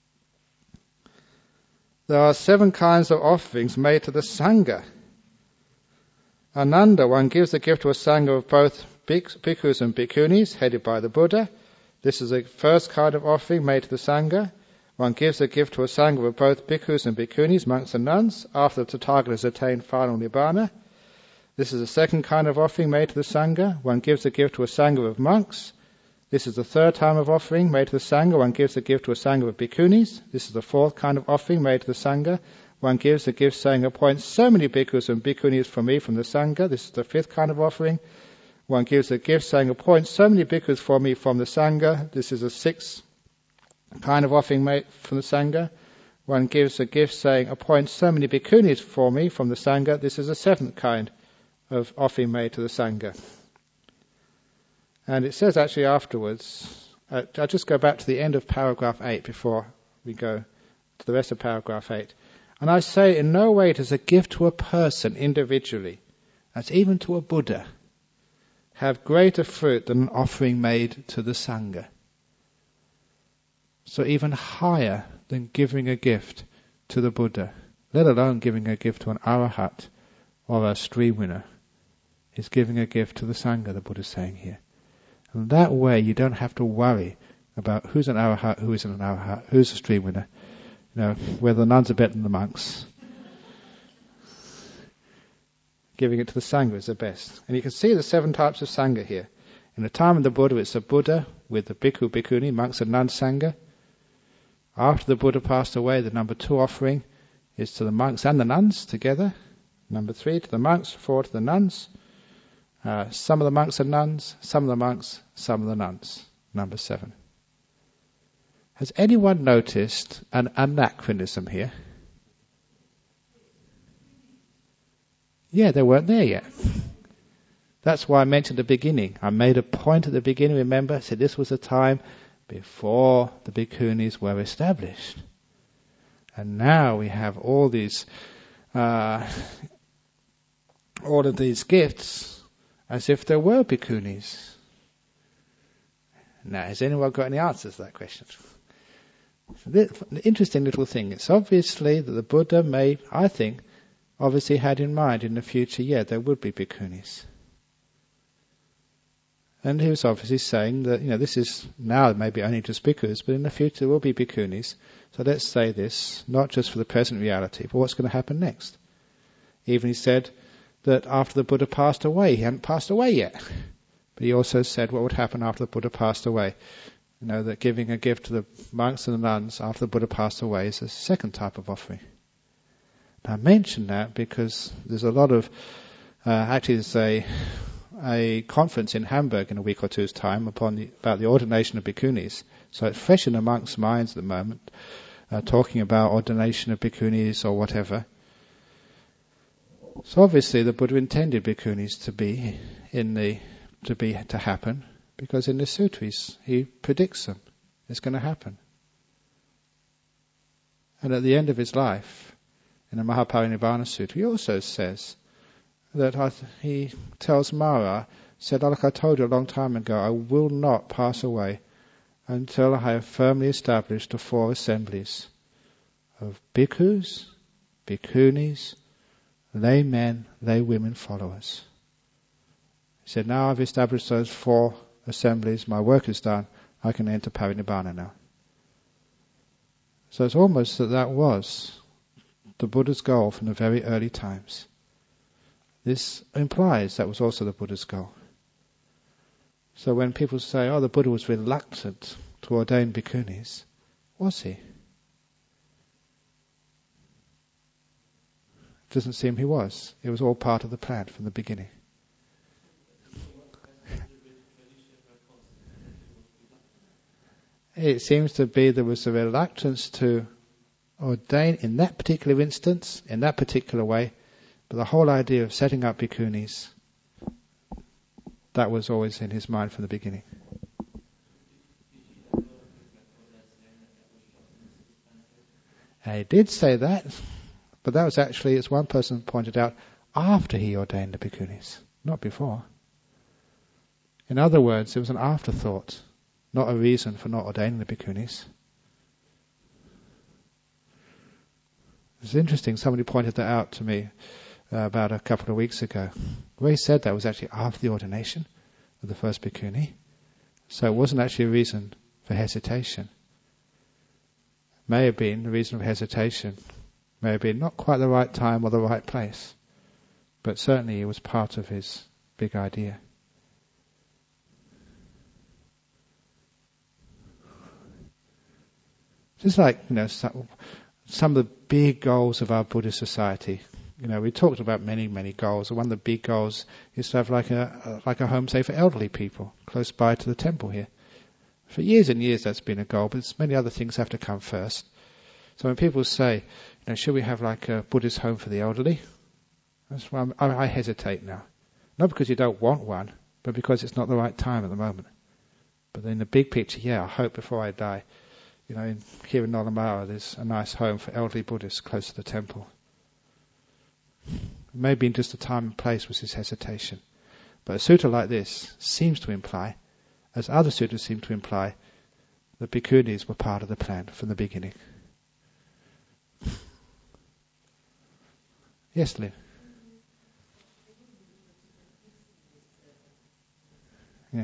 A: There are 7 kinds of offerings made to the Sangha. Ananda, one gives a gift to a Sangha of both bhikkhus and bhikkhunis, headed by the Buddha. This is the first kind of offering made to the Sangha. One gives a gift to a Sangha of both bhikkhus and bhikkhunis, monks and nuns, after the Tathagata has attained final Nibbana. This is the second kind of offering made to the Sangha. One gives a gift to a Sangha of monks. This is the third time of offering made to the Sangha. One gives a gift to a Sangha of bhikkhunis. This is the fourth kind of offering made to the Sangha. One gives a gift saying, appoint so many bhikkhus and bhikkhunis for me from the Sangha. This is the fifth kind of offering. One gives a gift saying, appoint so many bhikkhus for me from the Sangha. This is a sixth kind of offering made from the Sangha. One gives a gift saying, appoint so many bhikkhunis for me from the Sangha. This is a seventh kind of offering made to the Sangha. And it says actually afterwards, I'll just go back to the end of paragraph 8 before we go to the rest of paragraph 8. And I say in no way does a gift to a person individually, as even to a Buddha, have greater fruit than an offering made to the Sangha. So even higher than giving a gift to the Buddha, let alone giving a gift to an Arahat or a stream winner, is giving a gift to the Sangha, the Buddha is saying here. And that way you don't have to worry about who's an Arahat, who isn't an Arahat, who's a stream winner, whether the nuns are better than the monks. Giving it to the Sangha is the best. And you can see the 7 types of Sangha here. In the time of the Buddha, it's the Buddha with the Bhikkhu, Bhikkhuni, monks and nuns Sangha. After the Buddha passed away, the number 2 offering is to the monks and the nuns together. Number 3 to the monks, 4 to the nuns. Some of the monks are nuns, some of the monks, some of the nuns. Number 7. Has anyone noticed an anachronism here? Yeah, they weren't there yet. That's why I mentioned at the beginning. I made a point at the beginning, remember? I said this was a time before the bhikkhunis were established. And now we have all of these gifts as if there were bhikkhunis. Now, has anyone got any answers to that question? The interesting little thing. It's obviously that the Buddha obviously had in mind in the future, there would be bhikkhunis. And he was obviously saying that, this is now maybe only just bhikkhus, but in the future there will be bhikkhunis. So let's say this, not just for the present reality, but what's going to happen next. Even he said that after the Buddha passed away, he hadn't passed away yet. But he also said what would happen after the Buddha passed away. That giving a gift to the monks and the nuns after the Buddha passed away is a second type of offering. Now, I mention that because there's a lot of, there's a conference in Hamburg in a week or two's time about the ordination of bhikkhunis. So it's fresh in the monks' minds at the moment, talking about ordination of bhikkhunis or whatever. So obviously the Buddha intended bhikkhunis to happen, because in the sutras he predicts them. It's going to happen. And at the end of his life, in the Mahaparinibbana Sutra, he also says that he tells Mara, like I told you a long time ago, I will not pass away until I have firmly established the 4 assemblies of bhikkhus, bhikkhunis, lay men, lay women followers. He said, now I've established those 4 assemblies, my work is done, I can enter Parinibbana now. So it's almost that was the Buddha's goal from the very early times. This implies that was also the Buddha's goal. So when people say, the Buddha was reluctant to ordain bhikkhunis, was he? It doesn't seem he was. It was all part of the plan from the beginning. It seems to be there was a reluctance to ordain in that particular instance, in that particular way, but the whole idea of setting up bhikkhunis, that was always in his mind from the beginning. He did say that, but that was actually, as one person pointed out, after he ordained the bhikkhunis, not before. In other words, it was an afterthought, not a reason for not ordaining the bhikkhunis. It's interesting, somebody pointed that out to me about a couple of weeks ago, where he said that was actually after the ordination of the first bhikkhuni. So it wasn't actually a reason for hesitation. May have been the reason of hesitation, may have been not quite the right time or the right place, but certainly it was part of his big idea. Just like, some of the big goals of our Buddhist society. We talked about many, many goals. One of the big goals is to have like a home, say, for elderly people close by to the temple here. For years and years that's been a goal, but many other things have to come first. So when people say, should we have like a Buddhist home for the elderly? That's why I hesitate now. Not because you don't want one, but because it's not the right time at the moment. But in the big picture, I hope before I die, here in Nolamara there's a nice home for elderly Buddhists close to the temple. Maybe in just the time and place was his hesitation. But a sutta like this seems to imply, as other suttas seem to imply, that bhikkhunis were part of the plan from the beginning. Yes, Lynn? Yeah.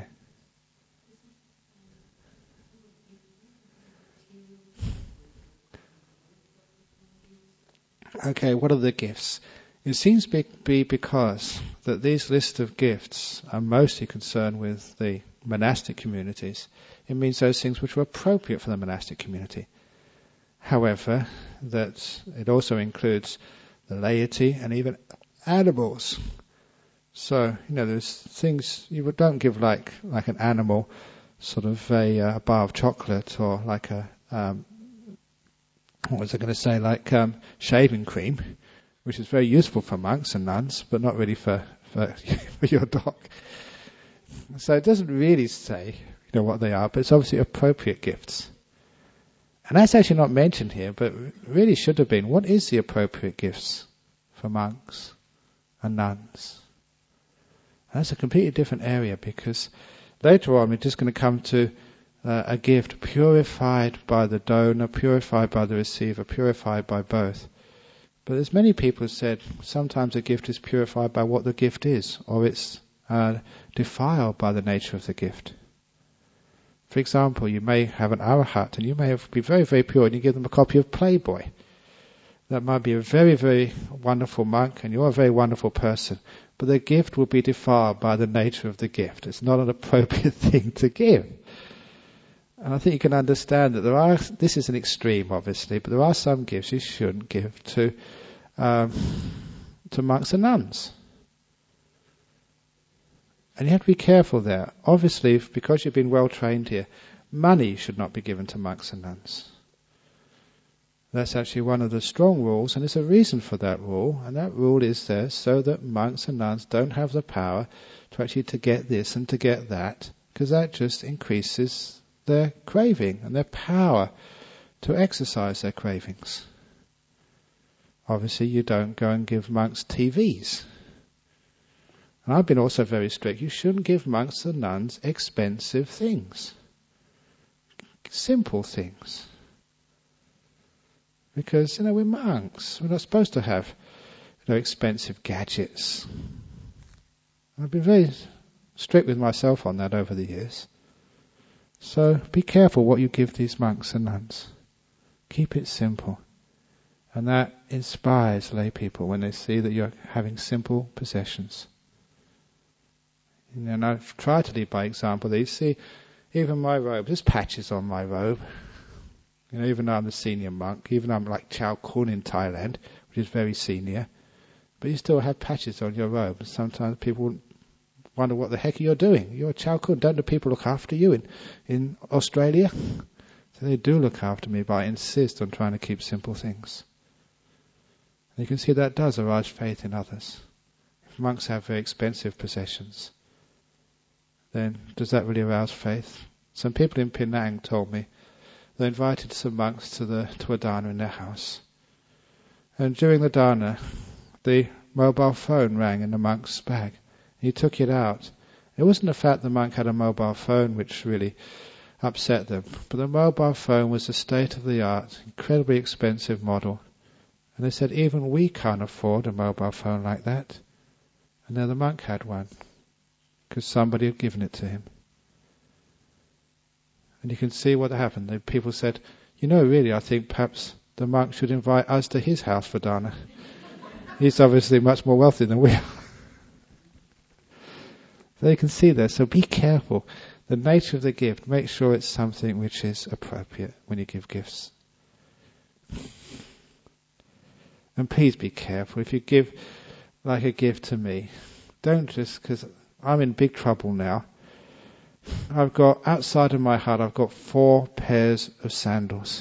A: Okay, what are the gifts? It seems to be because that these lists of gifts are mostly concerned with the monastic communities. It means those things which were appropriate for the monastic community. However, that it also includes the laity and even animals. So, there's things you don't give like an animal sort of a bar of chocolate or like a, what was I going to say, like shaving cream, which is very useful for monks and nuns, but not really for your dog. So it doesn't really say, what they are, but it's obviously appropriate gifts. And that's actually not mentioned here, but really should have been. What is the appropriate gifts for monks and nuns? And that's a completely different area, because later on we're just going to come to a gift purified by the donor, purified by the receiver, purified by both. But as many people have said, sometimes a gift is purified by what the gift is, or it's defiled by the nature of the gift. For example, you may have an arahat, and you may be very, very pure, and you give them a copy of Playboy. That might be a very, very wonderful monk, and you're a very wonderful person, but the gift will be defiled by the nature of the gift. It's not an appropriate thing to give. And I think you can understand that this is an extreme, obviously, but there are some gifts you shouldn't give to monks and nuns. And you have to be careful there. Obviously, because you've been well trained here, money should not be given to monks and nuns. That's actually one of the strong rules, and there's a reason for that rule, and that rule is there so that monks and nuns don't have the power to get this and to get that, because that just increases their craving and their power to exercise their cravings. Obviously, you don't go and give monks TVs. And I've been also very strict. You shouldn't give monks and nuns expensive things. Simple things. Because, we're monks. We're not supposed to have, expensive gadgets. I've been very strict with myself on that over the years. So be careful what you give these monks and nuns. Keep it simple. And that inspires lay people when they see that you're having simple possessions. And I've tried to lead by example. You see, even my robe, there's patches on my robe. Even though I'm the senior monk, even though I'm like Chao Kun in Thailand, which is very senior, but you still have patches on your robe. And sometimes people wonder what the heck you're doing. You're a Chao Kun. Don't the people look after you in Australia? So they do look after me, but I insist on trying to keep simple things. And you can see that does arouse faith in others. If monks have very expensive possessions, then does that really arouse faith? Some people in Penang told me they invited some monks to a dana in their house. And during the dana, the mobile phone rang in the monk's bag. He took it out. It wasn't the fact the monk had a mobile phone which really upset them, but the mobile phone was a state-of-the-art, incredibly expensive model. And they said, even we can't afford a mobile phone like that. And now the monk had one, because somebody had given it to him. And you can see what happened. The people said, really, I think perhaps the monk should invite us to his house for dana. He's obviously much more wealthy than we are. So you can see there. So be careful. The nature of the gift, make sure it's something which is appropriate when you give gifts. And please be careful. If you give like a gift to me, don't just, because I'm in big trouble now. I've got, outside of my hut, I've got 4 pairs of sandals.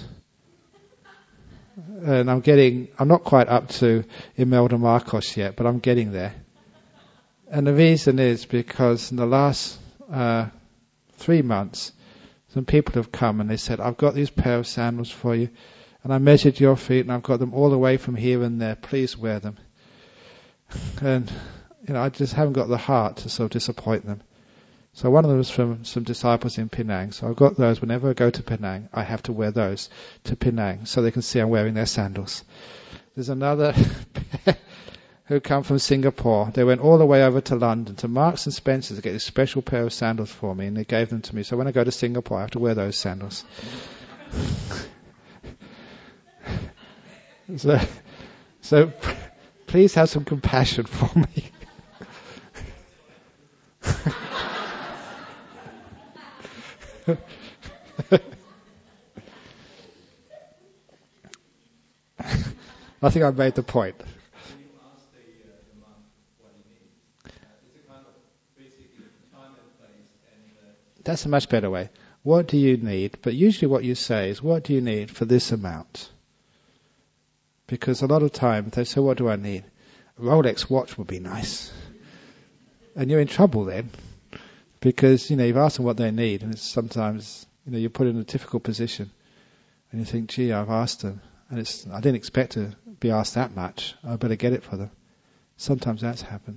A: And I'm not quite up to Imelda Marcos yet, but I'm getting there. And the reason is because in the last 3 months, some people have come and they said, I've got these pair of sandals for you, and I measured your feet and I've got them all the way from here and there. Please wear them. And, I just haven't got the heart to sort of disappoint them. So one of them was from some disciples in Penang. So I've got those. Whenever I go to Penang, I have to wear those to Penang so they can see I'm wearing their sandals. There's another who come from Singapore. They went all the way over to London, to Marks and Spencer's, to get this special pair of sandals for me, and they gave them to me. So when I go to Singapore, I have to wear those sandals. So please have some compassion for me. I think I've made the point. That's a much better way. What do you need? But usually what you say is, what do you need for this amount? Because a lot of times they say, what do I need? A Rolex watch would be nice. And you're in trouble then. Because, you've asked them what they need, and it's sometimes, you're put in a difficult position. And you think, gee, I've asked them, and I didn't expect to be asked that much. I better get it for them. Sometimes that's happened.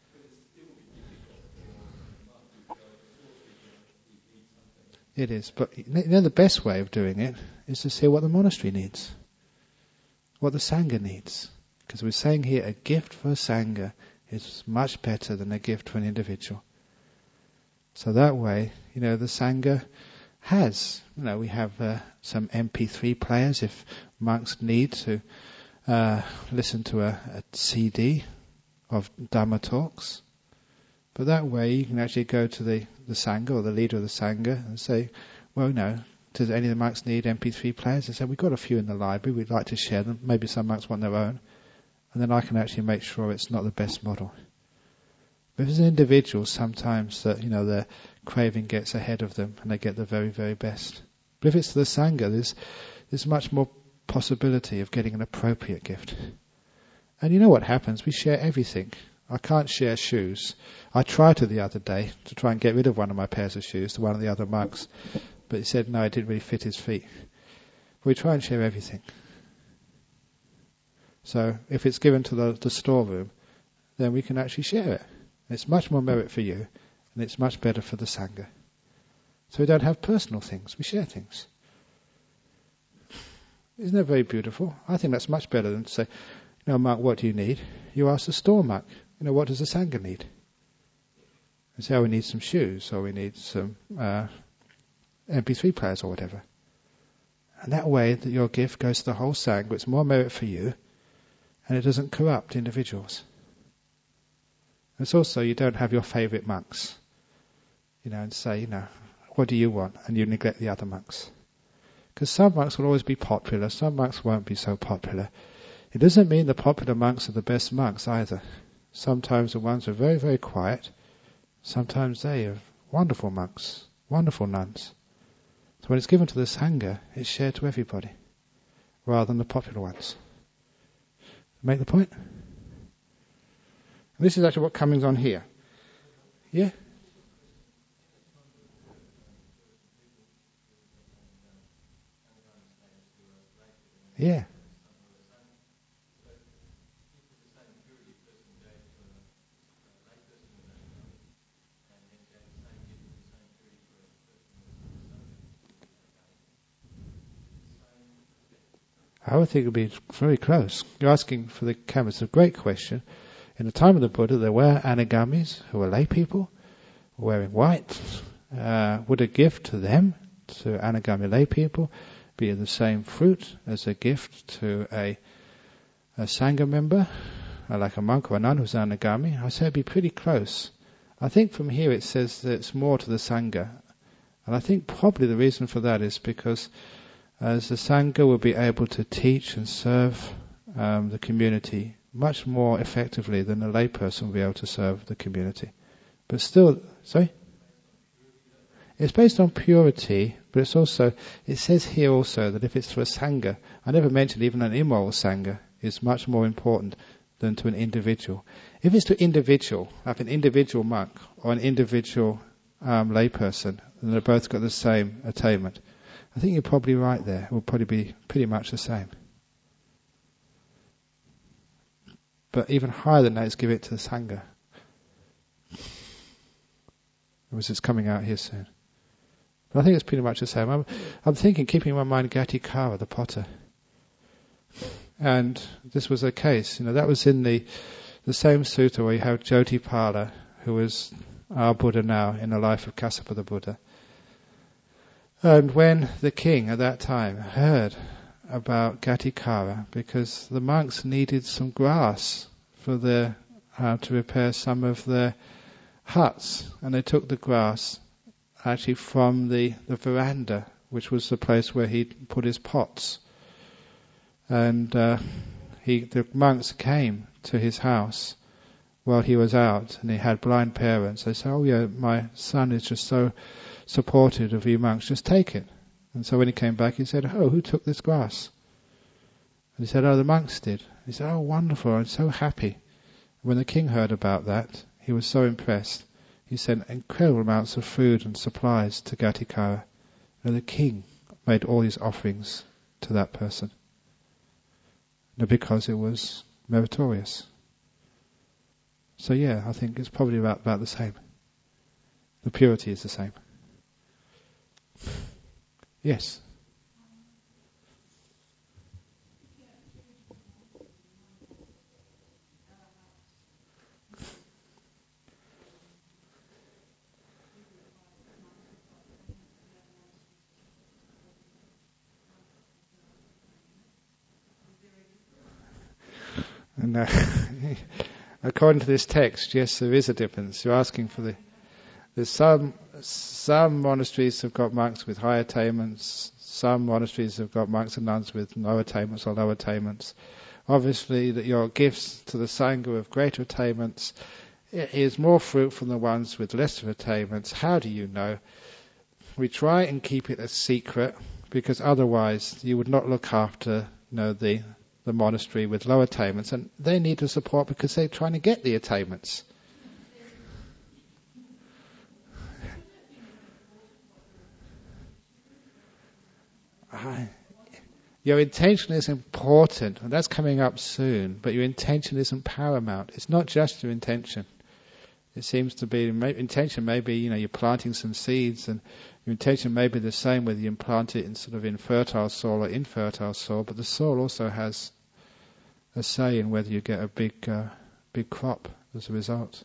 A: It is, but the best way of doing it is to see what the monastery needs, what the Sangha needs. Because we're saying here, a gift for a Sangha is much better than a gift for an individual. So that way, the Sangha has, we have some MP3 players if monks need to listen to a CD of Dhamma talks. But that way you can actually go to the Sangha or the leader of the Sangha and say, well, does any of the monks need MP3 players? They say, we've got a few in the library, we'd like to share them. Maybe some monks want their own. And then I can actually make sure it's not the best model. But as an individual, sometimes their craving gets ahead of them and they get the very, very best. But if it's the Sangha, there's much more possibility of getting an appropriate gift. And you know what happens? We share everything. I can't share shoes. I tried to the other day to try and get rid of one of my pairs of shoes to one of the other monks. But he said no, it didn't really fit his feet. We try and share everything. So if it's given to the storeroom, then we can actually share it. It's much more merit for you, and it's much better for the Sangha. So we don't have personal things, we share things. Isn't that very beautiful? I think that's much better than to say, monk, what do you need? You ask the store monk, what does the Sangha need? And say, we need some shoes, or we need some MP3 players, or whatever. And that way, that your gift goes to the whole Sangha, it's more merit for you, and it doesn't corrupt individuals. It's also, you don't have your favourite monks, and say, what do you want? And you neglect the other monks. Because some monks will always be popular, some monks won't be so popular. It doesn't mean the popular monks are the best monks either. Sometimes the ones who are very, very quiet, sometimes they are wonderful monks, wonderful nuns. So when it's given to the Sangha, it's shared to everybody, rather than the popular ones. Make the point? This is actually what comes on here. Yeah? Yeah. I would think it would be very close. You're asking for the camera. It's a great question. In the time of the Buddha, there were anagamis who were lay people, wearing white. Would a gift to them, to anagami lay people, be the same fruit as a gift to a Sangha member, like a monk or a nun who's anagami? I say it'd be pretty close. I think from here it says that it's more to the Sangha. And I think probably the reason for that is because as the Sangha will be able to teach and serve the community much more effectively than a layperson will be able to serve the community. But still, sorry? It's based on purity, but it's also, it says here also that if it's to a Sangha, I never mentioned even an immoral Sangha is much more important than to an individual. If it's to individual, like an individual monk or an individual layperson, and they've both got the same attainment, I think you're probably right there. It will probably be pretty much the same. But even higher than that is give it to the Sangha. Because it's coming out here soon. But I think it's pretty much the same. I'm thinking, keeping in my mind Gatikara, the potter. And this was a case, that was in the same sutta where you have Jyotipala, who was our Buddha now in the life of Kassapa the Buddha. And when the king at that time heard about Gatikara, because the monks needed some grass for to repair some of their huts, and they took the grass actually from the veranda, which was the place where he put his pots. And the monks came to his house while he was out, and he had blind parents. They said, "Oh yeah, my son is just so supportive of you monks, just take it." And so when he came back, he said, "Oh, who took this grass?" And he said, "Oh, the monks did." He said, "Oh, wonderful, I'm so happy." When the king heard about that, he was so impressed. He sent incredible amounts of food and supplies to Gatikara. And the king made all his offerings to that person. Because it was meritorious. So yeah, I think it's probably about the same. The purity is the same. Yes. And according to this text, yes, there is a difference. You're asking for there's some monasteries have got monks with high attainments, some monasteries have got monks and nuns with no attainments or low attainments. Obviously, that your gifts to the Sangha of greater attainments is more fruitful than the ones with lesser attainments. How do you know? We try and keep it a secret, because otherwise you would not look after the monastery with low attainments, and they need the support because they're trying to get the attainments. Your intention is important, and that's coming up soon, but your intention isn't paramount. It's not just your intention. It seems to be, intention may be, you're planting some seeds, and your intention may be the same whether you plant it in fertile soil or infertile soil, but the soil also has a say in whether you get a big crop as a result.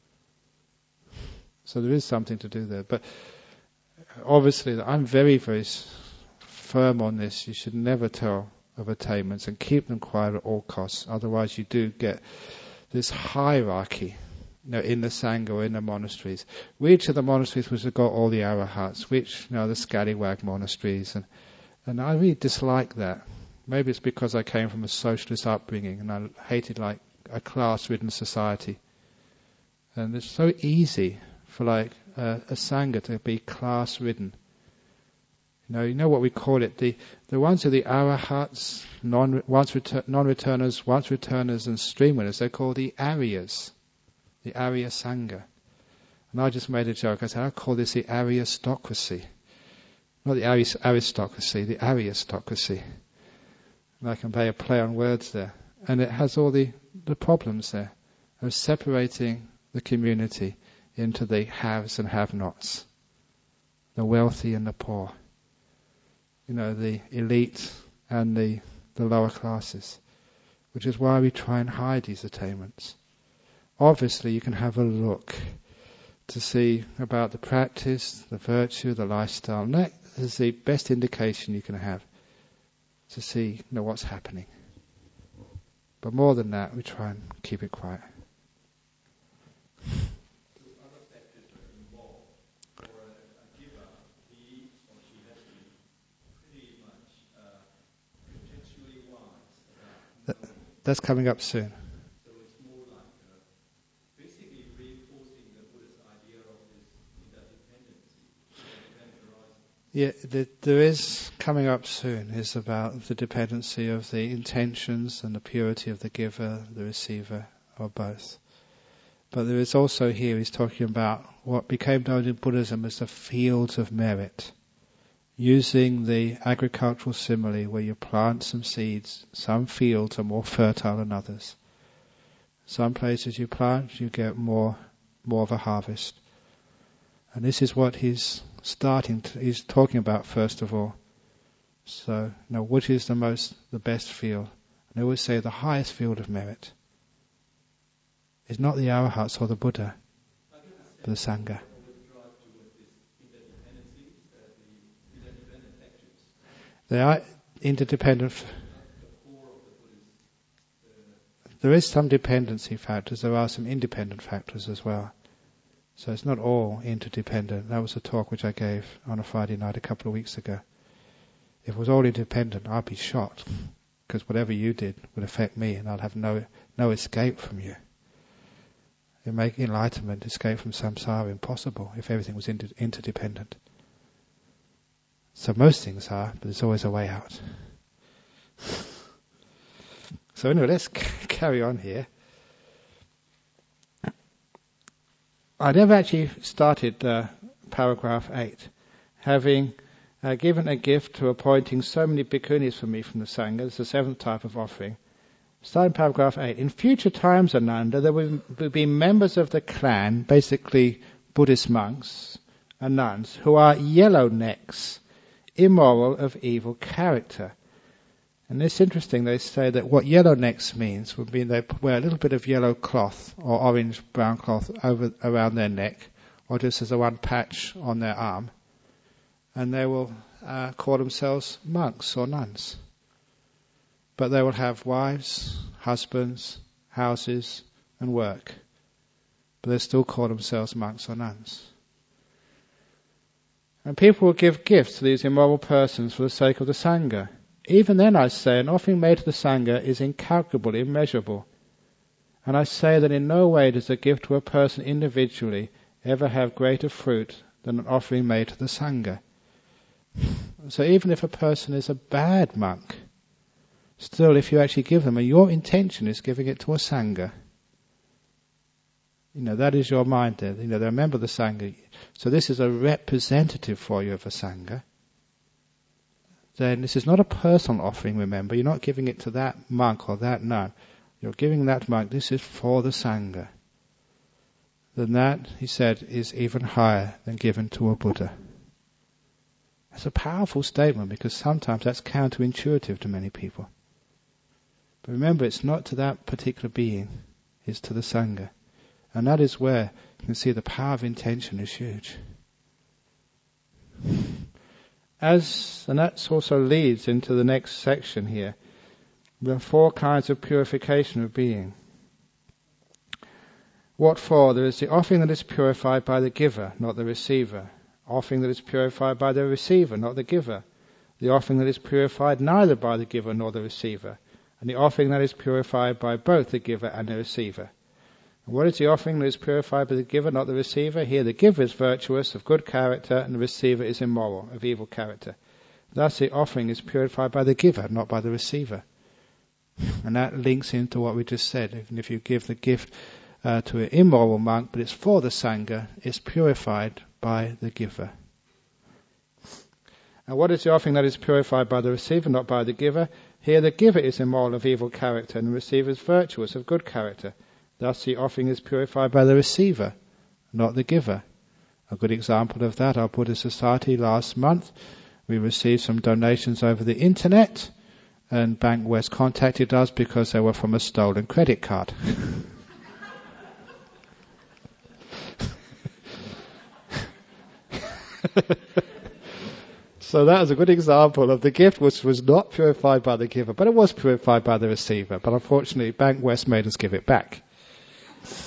A: So there is something to do there. But obviously, I'm very, very firm on this. You should never tell of attainments and keep them quiet at all costs. Otherwise, you do get this hierarchy, in the Sangha or in the monasteries. Which of the monasteries which have got all the arahats? Which, the scallywag monasteries? And I really dislike that. Maybe it's because I came from a socialist upbringing and I hated like a class-ridden society. And it's so easy for a Sangha to be class-ridden. You know what we call it? The ones who are the arahats, non-returners, once returners and stream winners, they're called the Aryas, the Arya Sangha. And I just made a joke. I said, I call this the Aryastocracy. Not the aristocracy, the Aryastocracy. And I can play on words there. And it has all the problems there of separating the community into the haves and have-nots, the wealthy and the poor, the elite and the lower classes, which is why we try and hide these attainments. Obviously, you can have a look to see about the practice, the virtue, the lifestyle, and that is the best indication you can have to see what's happening. But more than that, we try and keep it quiet. that's coming up soon.
B: So it's more like basically reinforcing the Buddha's idea of this interdependency, interdependent arising.
A: Yeah, there is coming up soon is about the dependency of the intentions and the purity of the giver, the receiver, or both. But there is also here, he's talking about what became known in Buddhism as the fields of merit. Using the agricultural simile where you plant some seeds, some fields are more fertile than others. Some places you plant, you get more of a harvest. And this is what he's he's talking about first of all. So, which is the best field? And I always say the highest field of merit is not the Arahats or the Buddha, but the Sangha. They are interdependent. There is some dependency factors. There are some independent factors as well. So it's not all interdependent. That was a talk which I gave on a Friday night a couple of weeks ago. If it was all independent, I'd be shot, because whatever you did would affect me, and I'd have no escape from you. It make enlightenment, escape from samsara, impossible if everything was interdependent. So most things are, but there's always a way out. So anyway, let's carry on here. I never actually started paragraph 8, having given a gift to appointing so many bhikkhunis for me from the Sangha. It's the 7th type of offering. Starting paragraph 8. In future times, Ananda, there will be members of the clan, basically Buddhist monks and nuns, who are yellow necks, immoral, of evil character. And it's interesting, they say that what yellow necks means would be they wear a little bit of yellow cloth or orange brown cloth around their neck, or just as a one patch on their arm, and they will call themselves monks or nuns. But they will have wives, husbands, houses and work, but they still call themselves monks or nuns. And people will give gifts to these immoral persons for the sake of the Sangha. Even then, I say, an offering made to the Sangha is incalculable, immeasurable. And I say that in no way does a gift to a person individually ever have greater fruit than an offering made to the Sangha. So even if a person is a bad monk, still if you actually give them, and your intention is giving it to a Sangha, that is your mind there. They remember the Sangha. So this is a representative for you of a Sangha. Then this is not a personal offering, remember. You're not giving it to that monk or that nun. You're giving that monk, this is for the Sangha. Then that, he said, is even higher than given to a Buddha. That's a powerful statement, because sometimes that's counterintuitive to many people. But remember, it's not to that particular being, it's to the Sangha. And that is where you can see the power of intention is huge. And that also leads into the next section here. There are 4 kinds of purification of being. What for? There is the offering that is purified by the giver, not the receiver. Offering that is purified by the receiver, not the giver. The offering that is purified neither by the giver nor the receiver. And the offering that is purified by both the giver and the receiver. What is the offering that is purified by the giver, not the receiver? Here the giver is virtuous, of good character, and the receiver is immoral, of evil character. Thus the offering is purified by the giver, not by the receiver. And that links into what we just said. Even if you give the gift to an immoral monk, but it's for the Sangha, it's purified by the giver. And what is the offering that is purified by the receiver, not by the giver? Here the giver is immoral, of evil character, and the receiver is virtuous, of good character. Thus the offering is purified by the receiver, not the giver. A good example of that, our Buddha Society last month, we received some donations over the internet, and Bank West contacted us because they were from a stolen credit card. So that was a good example of the gift which was not purified by the giver, but it was purified by the receiver. But unfortunately, Bank West made us give it back.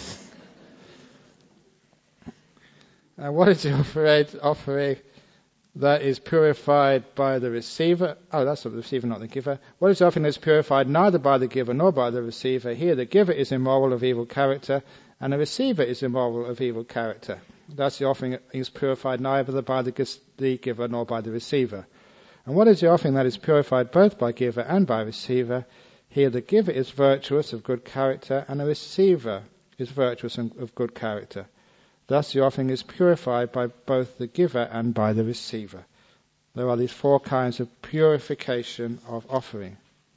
A: And what is the offering that is purified by the receiver. Oh, that's the receiver, not the giver. What is the offering that is purified neither by the giver nor by the receiver? Here the giver is immoral of evil character, and the receiver is immoral of evil character. Thus the offering is purified neither by the giver nor by the receiver. And what is the offering that is purified both by giver and by receiver? Here the giver is virtuous of good character, and the receiver is virtuous of good character. Thus the offering is purified by both the giver and by the receiver. There are these 4 kinds of purification of offering.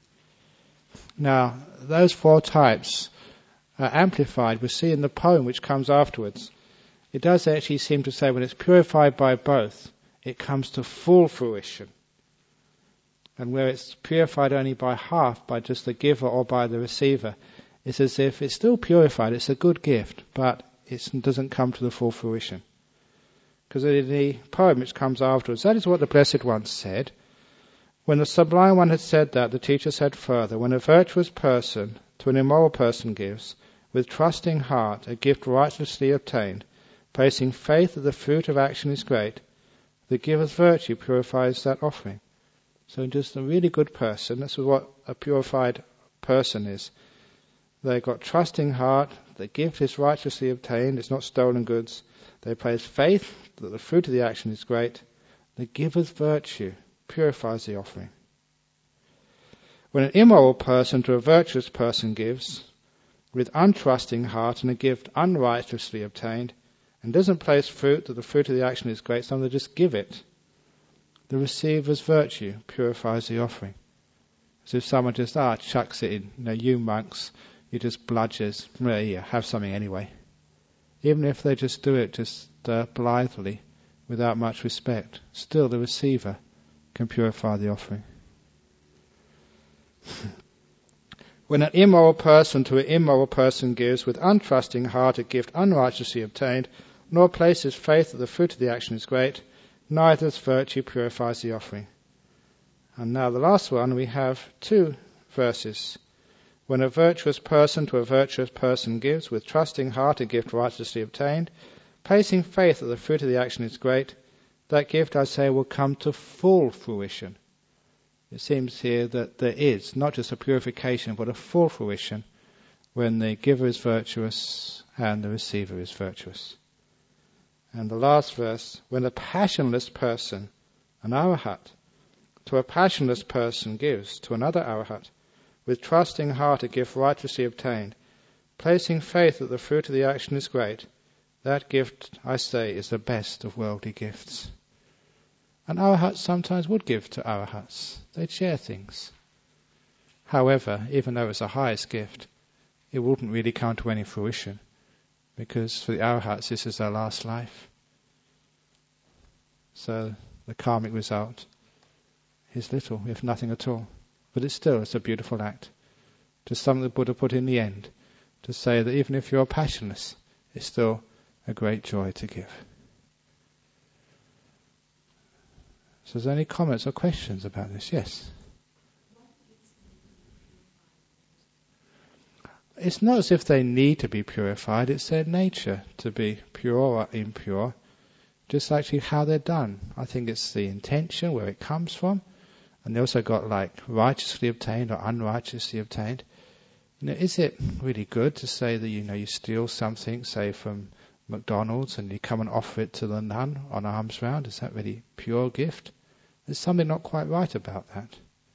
A: Now, those 4 types are amplified. We see in the poem which comes afterwards. It does actually seem to say when it's purified by both, it comes to full fruition. And where it's purified only by half, by just the giver or by the receiver, it's as if it's still purified, it's a good gift, but it doesn't come to the full fruition. Because in the poem which comes afterwards, that is what the Blessed One said. When the Sublime One had said that, the teacher said further, when a virtuous person to an immoral person gives, with trusting heart, a gift righteously obtained, placing faith that the fruit of action is great, the giver's virtue purifies that offering. So just a really good person, this is what a purified person is. They've got trusting heart, the gift is righteously obtained, it's not stolen goods. They place faith that the fruit of the action is great. The giver's virtue purifies the offering. When an immoral person to a virtuous person gives, with untrusting heart and a gift unrighteously obtained, and doesn't place fruit that the fruit of the action is great, so they just give it, the receiver's virtue purifies the offering. As if someone just chucks it in. You monks, you just bludgers. Well, yeah, have something anyway. Even if they just do it just blithely, without much respect, still the receiver can purify the offering. When an immoral person to an immoral person gives, with untrusting heart, a gift unrighteously obtained, nor places faith that the fruit of the action is great, neither's virtue purifies the offering. And now the last one, we have 2 verses. When a virtuous person to a virtuous person gives, with trusting heart, a gift righteously obtained, placing faith that the fruit of the action is great, that gift, I say, will come to full fruition. It seems here that there is not just a purification, but a full fruition when the giver is virtuous and the receiver is virtuous. And the last verse, when a passionless person, an arahat, to a passionless person gives to another arahat, with trusting heart a gift righteously obtained, placing faith that the fruit of the action is great, that gift, I say, is the best of worldly gifts. And arahats sometimes would give to arahats. They'd share things. However, even though it's the highest gift, it wouldn't really come to any fruition, because for the arahats this is their last life. So the karmic result is little, if nothing at all. But it's a beautiful act. Just something the Buddha put in the end, to say that even if you're passionless, it's still a great joy to give. So is there any comments or questions about this? Yes? It's not as if they need to be purified, it's their nature to be pure or impure, just actually how they're done. I think it's the intention, where it comes from, and they also got righteously obtained or unrighteously obtained. Is it really good to say that you steal something, say from McDonald's, and you come and offer it to the nun on alms round? Is that really pure gift? There's something not quite right about that.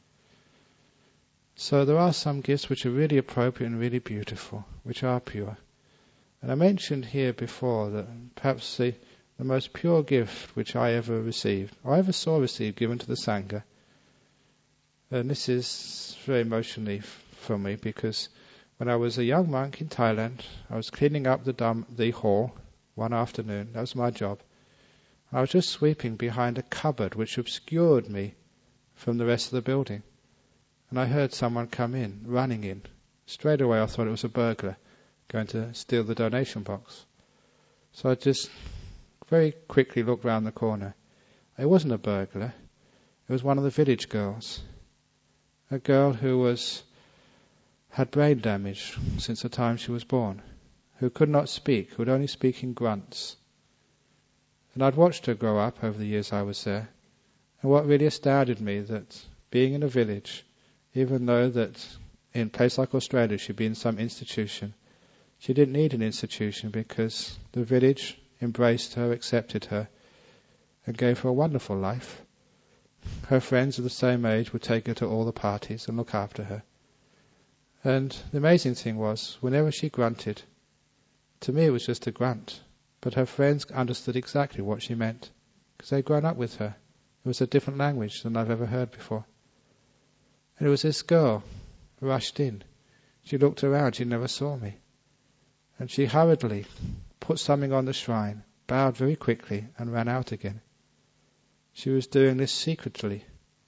A: So there are some gifts which are really appropriate and really beautiful, which are pure. And I mentioned here before that perhaps the most pure gift which I ever received, or I ever saw received, given to the Sangha, and this is very emotionally for me, because when I was a young monk in Thailand, I was cleaning up the hall one afternoon. That was my job. I was just sweeping behind a cupboard which obscured me from the rest of the building. And I heard someone come in, running in. Straight away I thought it was a burglar going to steal the donation box. So I just very quickly looked round the corner. It wasn't a burglar. It was one of the village girls. A girl who had brain damage since the time she was born, who could not speak, who would only speak in grunts. And I'd watched her grow up over the years I was there. And what really astounded me, that being in a village, even though that in a place like Australia she'd be in some institution, she didn't need an institution because the village embraced her, accepted her, and gave her a wonderful life. Her friends of the same age would take her to all the parties and look after her. And the amazing thing was, whenever she grunted, to me it was just a grunt, but her friends understood exactly what she meant, because they'd grown up with her. It was a different language than I've ever heard before. And it was this girl who rushed in. She looked around, she never saw me. And she hurriedly put something on the shrine, bowed very quickly, and ran out again. She was doing this secretly.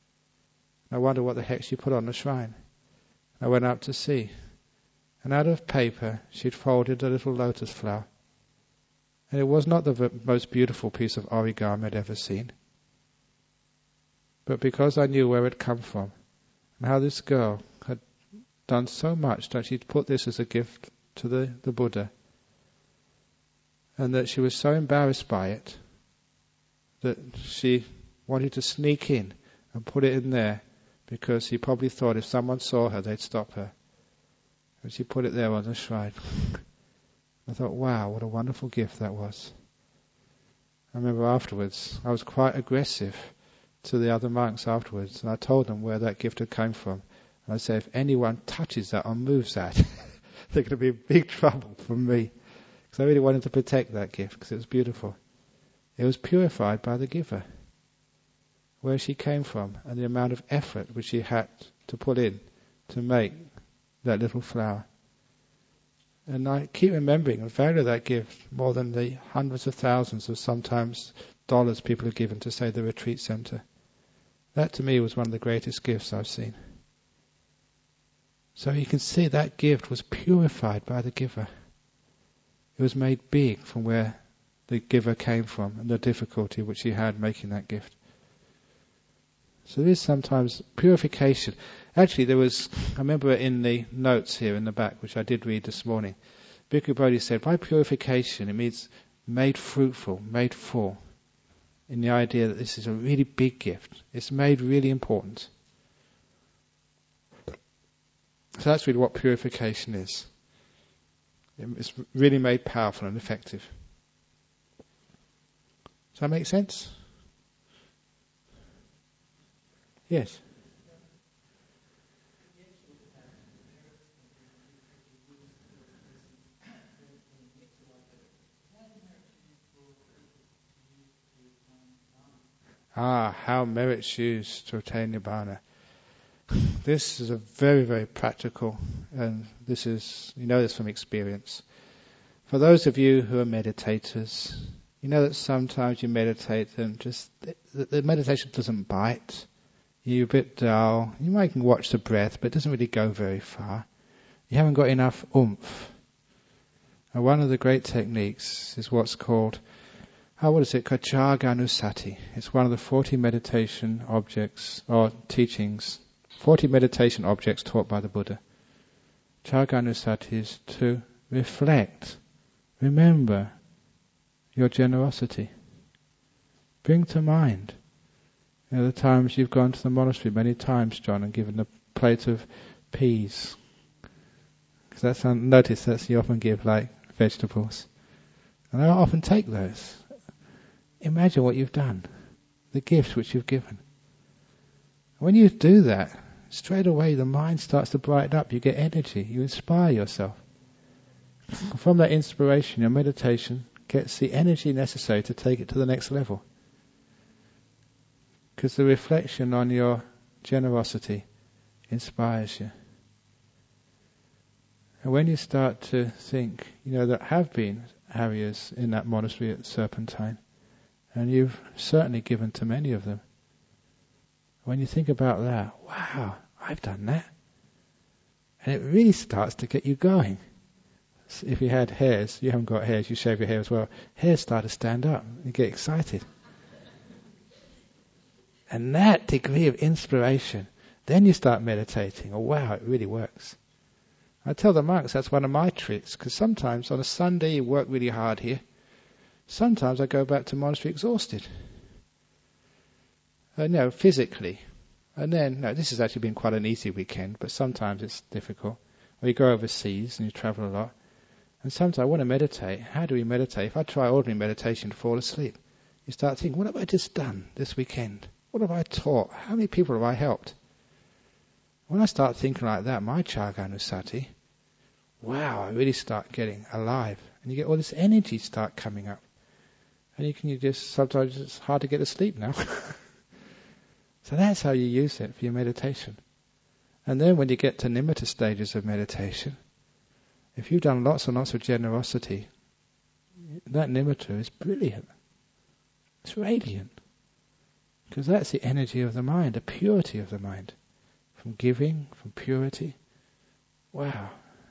A: I wonder what the heck she put on the shrine. I went up to see. And out of paper she'd folded a little lotus flower. And it was not the most beautiful piece of origami I'd ever seen. But because I knew where it come from, and how this girl had done so much that she'd put this as a gift to the Buddha, and that she was so embarrassed by it that she wanted to sneak in and put it in there, because he probably thought if someone saw her they'd stop her. And she put it there on the shrine. I thought, wow, what a wonderful gift that was. I remember afterwards, I was quite aggressive to the other monks afterwards, and I told them where that gift had come from. And I said, if anyone touches that or moves that, they're going to be in big trouble from me. Because I really wanted to protect that gift, because it was beautiful. It was purified by the giver. Where she came from, and the amount of effort which she had to put in to make that little flower. And I keep remembering the value of that gift more than the hundreds of thousands of sometimes dollars people have given to, say, the retreat center. That to me was one of the greatest gifts I've seen. So you can see that gift was purified by the giver. It was made big from where the giver came from and the difficulty which he had making that gift. So there is sometimes purification. Actually, I remember in the notes here in the back, which I did read this morning, Bhikkhu Bodhi said, by purification it means made fruitful, made full, in the idea that this is a really big gift. It's made really important. So that's really what purification is. It's really made powerful and effective. Does that make sense? Yes. How merits used to attain Nibbana. This is a very, very practical, and this is, you know this from experience. For those of you who are meditators, you know that sometimes you meditate and just, the meditation doesn't bite. You're a bit dull. You might can watch the breath, but it doesn't really go very far. You haven't got enough oomph. And one of the great techniques is what's called, Kachaganusati. It's one of the 40 meditation objects or teachings, 40 meditation objects taught by the Buddha. Chaganusati is to reflect, remember your generosity. Bring to mind, the times you've gone to the monastery many times, John, and given a plate of peas. Because notice that you often give like vegetables. And I often take those. Imagine what you've done, the gifts which you've given. When you do that, straight away the mind starts to brighten up. You get energy. You inspire yourself. From that inspiration, your meditation gets the energy necessary to take it to the next level. Because the reflection on your generosity inspires you. And when you start to think, there have been Haryas in that monastery at Serpentine, and you've certainly given to many of them. When you think about that, wow, I've done that. And it really starts to get you going. So if you had hairs, you haven't got hairs, you shave your hair as well, hairs start to stand up, you get excited. And that degree of inspiration, then you start meditating. Oh wow, it really works. I tell the monks that's one of my tricks, because sometimes on a Sunday you work really hard here. Sometimes I go back to monastery exhausted. Physically. And then, this has actually been quite an easy weekend, but sometimes it's difficult. Or you go overseas and you travel a lot. And sometimes I want to meditate. How do we meditate? If I try ordinary meditation to fall asleep, you start thinking, what have I just done this weekend? What have I taught? How many people have I helped? When I start thinking like that, my Chaganusati, wow, I really start getting alive. And you get all this energy start coming up. And sometimes it's hard to get to sleep now. So that's how you use it for your meditation. And then when you get to nimitta stages of meditation, if you've done lots and lots of generosity, that nimitta is brilliant. It's radiant. Because that's the energy of the mind, the purity of the mind. From giving, from purity. Wow.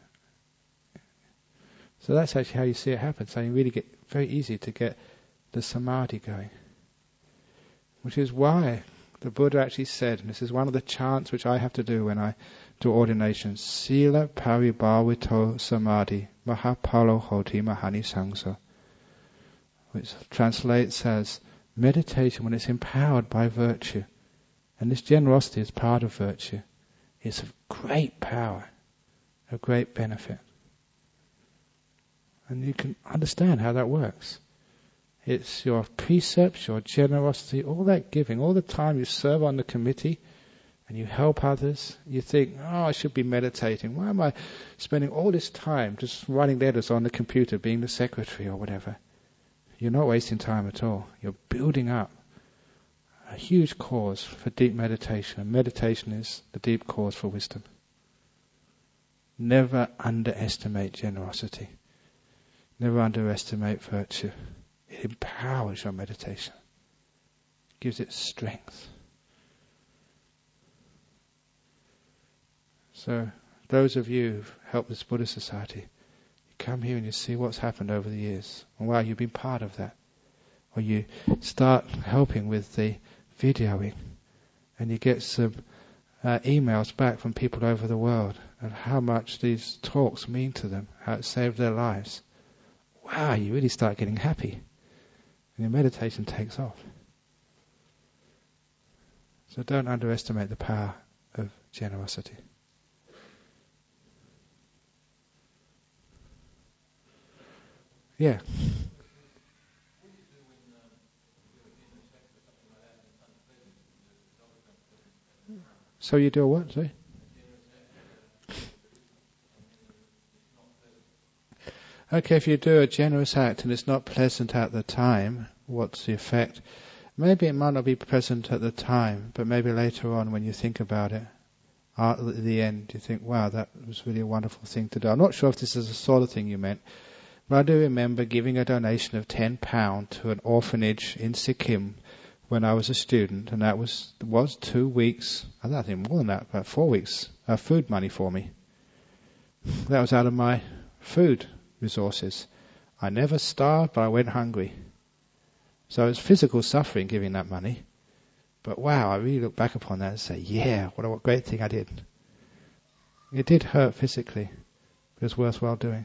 A: So that's actually how you see it happen. So you really get very easy to get the samadhi going. Which is why the Buddha actually said, and this is one of the chants which I have to do when I do ordination, Sila paribhavito samadhi mahapalo hoti mahani sangsa, which translates as meditation when it's empowered by virtue. And this generosity is part of virtue. It's of great power, of great benefit. And you can understand how that works. It's your precepts, your generosity, all that giving, all the time you serve on the committee and you help others. You think, I should be meditating. Why am I spending all this time just writing letters on the computer, being the secretary or whatever? You're not wasting time at all. You're building up a huge cause for deep meditation. And meditation is the deep cause for wisdom. Never underestimate generosity. Never underestimate virtue. It empowers your meditation. Gives it strength. So, those of you who've helped this Buddhist Society, you come here and you see what's happened over the years. And wow, you've been part of that. Or you start helping with the videoing and you get some emails back from people over the world of how much these talks mean to them, how it saved their lives. Wow, you really start getting happy. And your meditation takes off. So don't underestimate the power of generosity. Yeah. So you do a what, sorry? Okay, if you do a generous act and it's not pleasant at the time, what's the effect? Maybe it might not be pleasant at the time, but maybe later on when you think about it, at the end, you think, wow, that was really a wonderful thing to do. I'm not sure if this is the sort of thing you meant, but I do remember giving a donation of £10 to an orphanage in Sikkim when I was a student, and that was 2 weeks, I don't think more than that, about 4 weeks, food money for me. That was out of my food resources. I never starved, but I went hungry. So it's physical suffering giving that money. But wow, I really look back upon that and say, yeah, what a great thing I did. It did hurt physically, but it was worthwhile doing.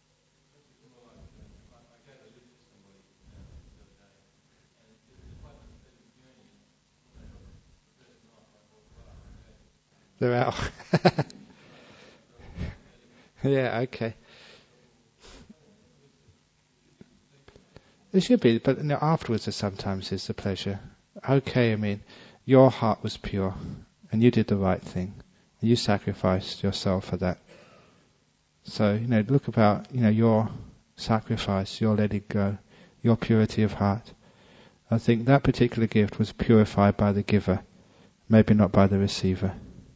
A: They're out. Yeah, okay. There should be, but afterwards there sometimes is the pleasure. Okay, I mean, your heart was pure, and you did the right thing, and you sacrificed yourself for that. So, look about, your sacrifice, your letting go, your purity of heart. I think that particular gift was purified by the giver, maybe not by the receiver.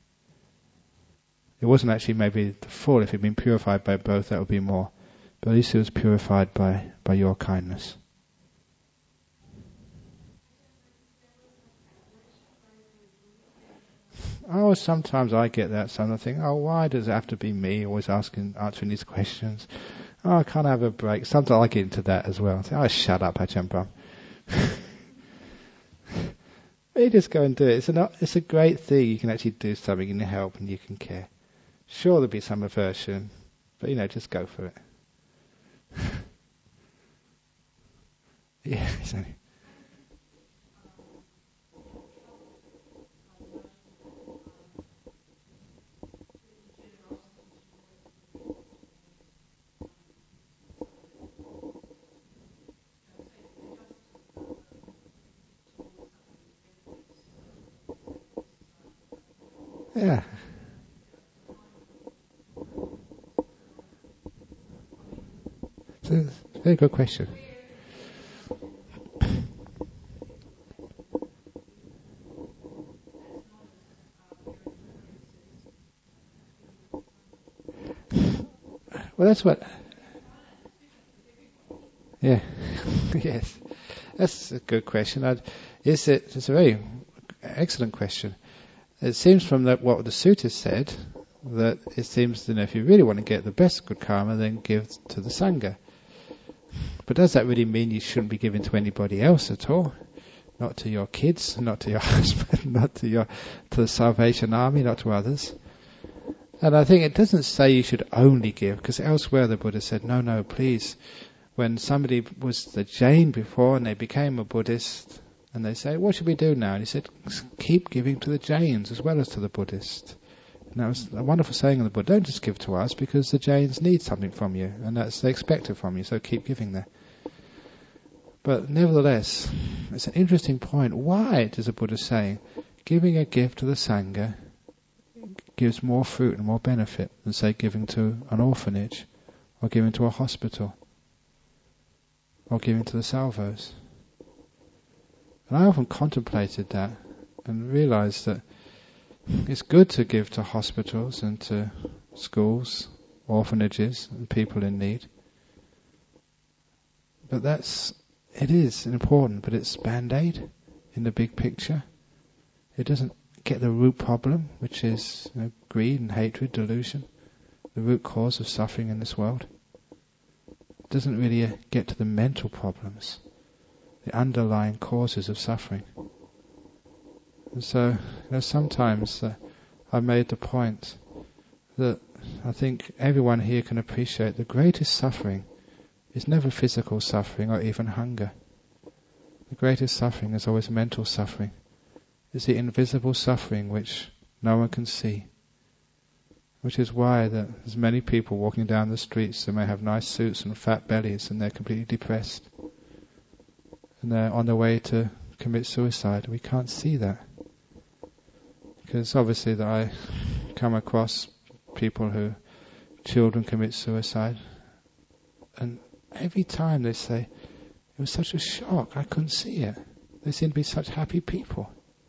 A: It wasn't actually maybe the full. If it had been purified by both, that would be more. But at least it was purified by your kindness. Oh, sometimes I get that. Sometimes I think, why does it have to be me always answering these questions? I can't have a break. Sometimes I get into that as well. I think, shut up, Ajahn Brahm. You just go and do it. It's a great thing. You can actually do something and help and you can care. Sure, there'll be some aversion, but just go for it. Yeah, exactly. Yeah. It's a very good question. Well, that's what. Yeah. Yes. That's a good question. It's a very excellent question. It seems from what the sutta said that it seems that if you really want to get the best good karma, then give to the sangha. But does that really mean you shouldn't be giving to anybody else at all? Not to your kids, not to your husband, not to the Salvation Army, not to others. And I think it doesn't say you should only give, because elsewhere the Buddha said, no, please. When somebody was the Jain before and they became a Buddhist, and they say, what should we do now? And he said, keep giving to the Jains as well as to the Buddhists. And that was a wonderful saying of the Buddha. Don't just give to us, because the Jains need something from you, and they expect it from you, so keep giving there. But nevertheless, it's an interesting point. Why does the Buddha say giving a gift to the Sangha gives more fruit and more benefit than, say, giving to an orphanage, or giving to a hospital, or giving to the salvos? And I often contemplated that and realised that it's good to give to hospitals and to schools, orphanages and people in need. But it is important, but it's Band-Aid in the big picture. It doesn't get the root problem, which is greed and hatred, delusion, the root cause of suffering in this world. It doesn't really get to the mental problems, the underlying causes of suffering. And so, sometimes I've made the point that I think everyone here can appreciate the greatest suffering is never physical suffering or even hunger. The greatest suffering is always mental suffering. It's the invisible suffering which no one can see. Which is why there's many people walking down the streets that may have nice suits and fat bellies and they're completely depressed. And they're on their way to commit suicide. We can't see that. Because obviously that I come across people children commit suicide. And every time they say, it was such a shock, I couldn't see it. They seem to be such happy people.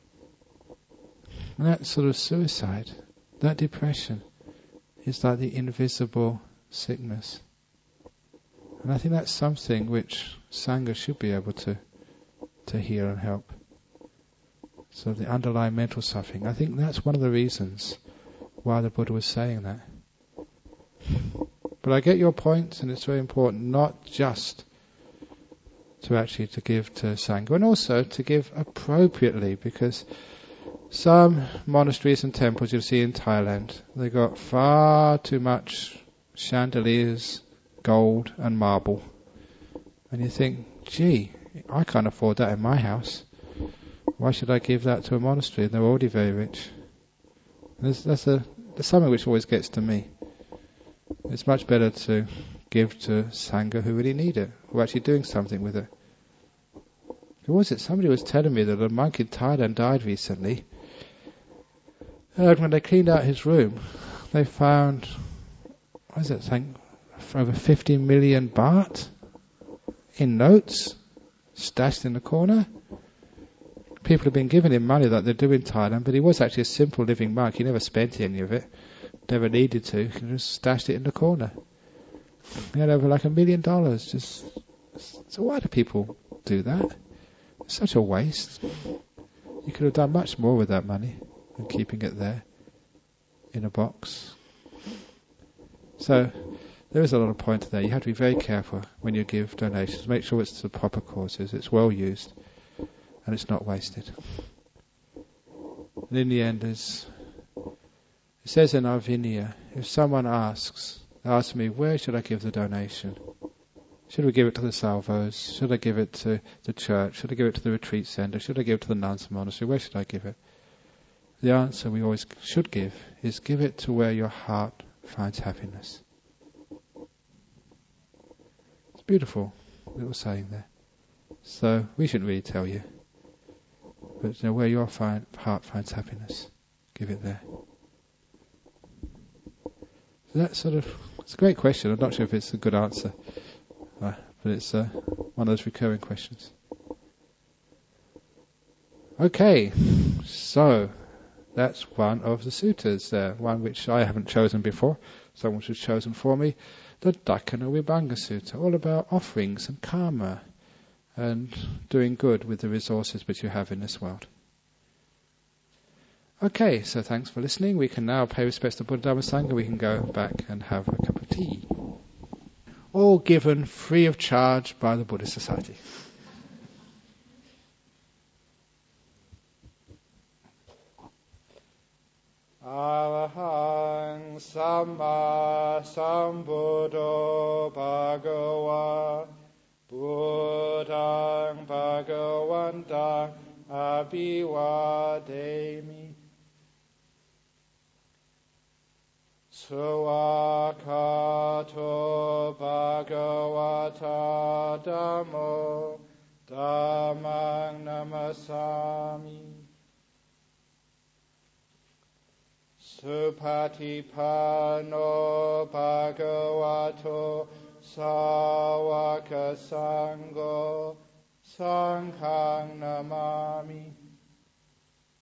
A: And that sort of suicide, that depression, is like the invisible sickness. And I think that's something which Sangha should be able to heal and help. So the underlying mental suffering, I think that's one of the reasons why the Buddha was saying that. But I get your point, and it's very important not just to give to Sangha, and also to give appropriately, because some monasteries and temples you'll see in Thailand, they got far too much chandeliers, gold and marble. And you think, gee, I can't afford that in my house. Why should I give that to a monastery? They're already very rich. That's something which always gets to me. It's much better to give to Sangha who really need it, who are actually doing something with it. Who was it? Somebody was telling me that a monk in Thailand died recently. And when they cleaned out his room, they found, for over 50 million baht in notes stashed in the corner. People have been giving him money like they do in Thailand, but he was actually a simple living monk. He never spent any of it, never needed to. He just stashed it in the corner. He had over $1 million. So why do people do that? It's such a waste. You could have done much more with that money than keeping it there in a box. So there is a lot of point there. You have to be very careful when you give donations. Make sure it's to the proper causes, it's well used, and it's not wasted. And in the end, it says in our Vinaya, if someone asks me, where should I give the donation? Should we give it to the Salvos? Should I give it to the church? Should I give it to the retreat centre? Should I give it to the nuns monastery? Where should I give it? The answer we always should give is give it to where your heart finds happiness. It's beautiful, little saying there. So we shouldn't really tell you. But where your heart finds happiness, give it there. So that's it's a great question. I'm not sure if it's a good answer. But it's one of those recurring questions. Okay, so that's one of the suttas there, one which I haven't chosen before, someone who's chosen for me, the Dakkhana Vibhanga Sutta, all about offerings and karma and doing good with the resources which you have in this world. Okay, so thanks for listening. We can now pay respects to Buddha Dhamma Sangha. We can go back and have a cup of tea. All given free of charge by the Buddhist Society. Arahang Samma Sambuddho Bhagava Buddhang Bhagavantang Abhivademi Swakato Bhagavata Dhammo Dhammang Namasami Supatipano Bhagavato Sawaka Sangho Sanghang Namami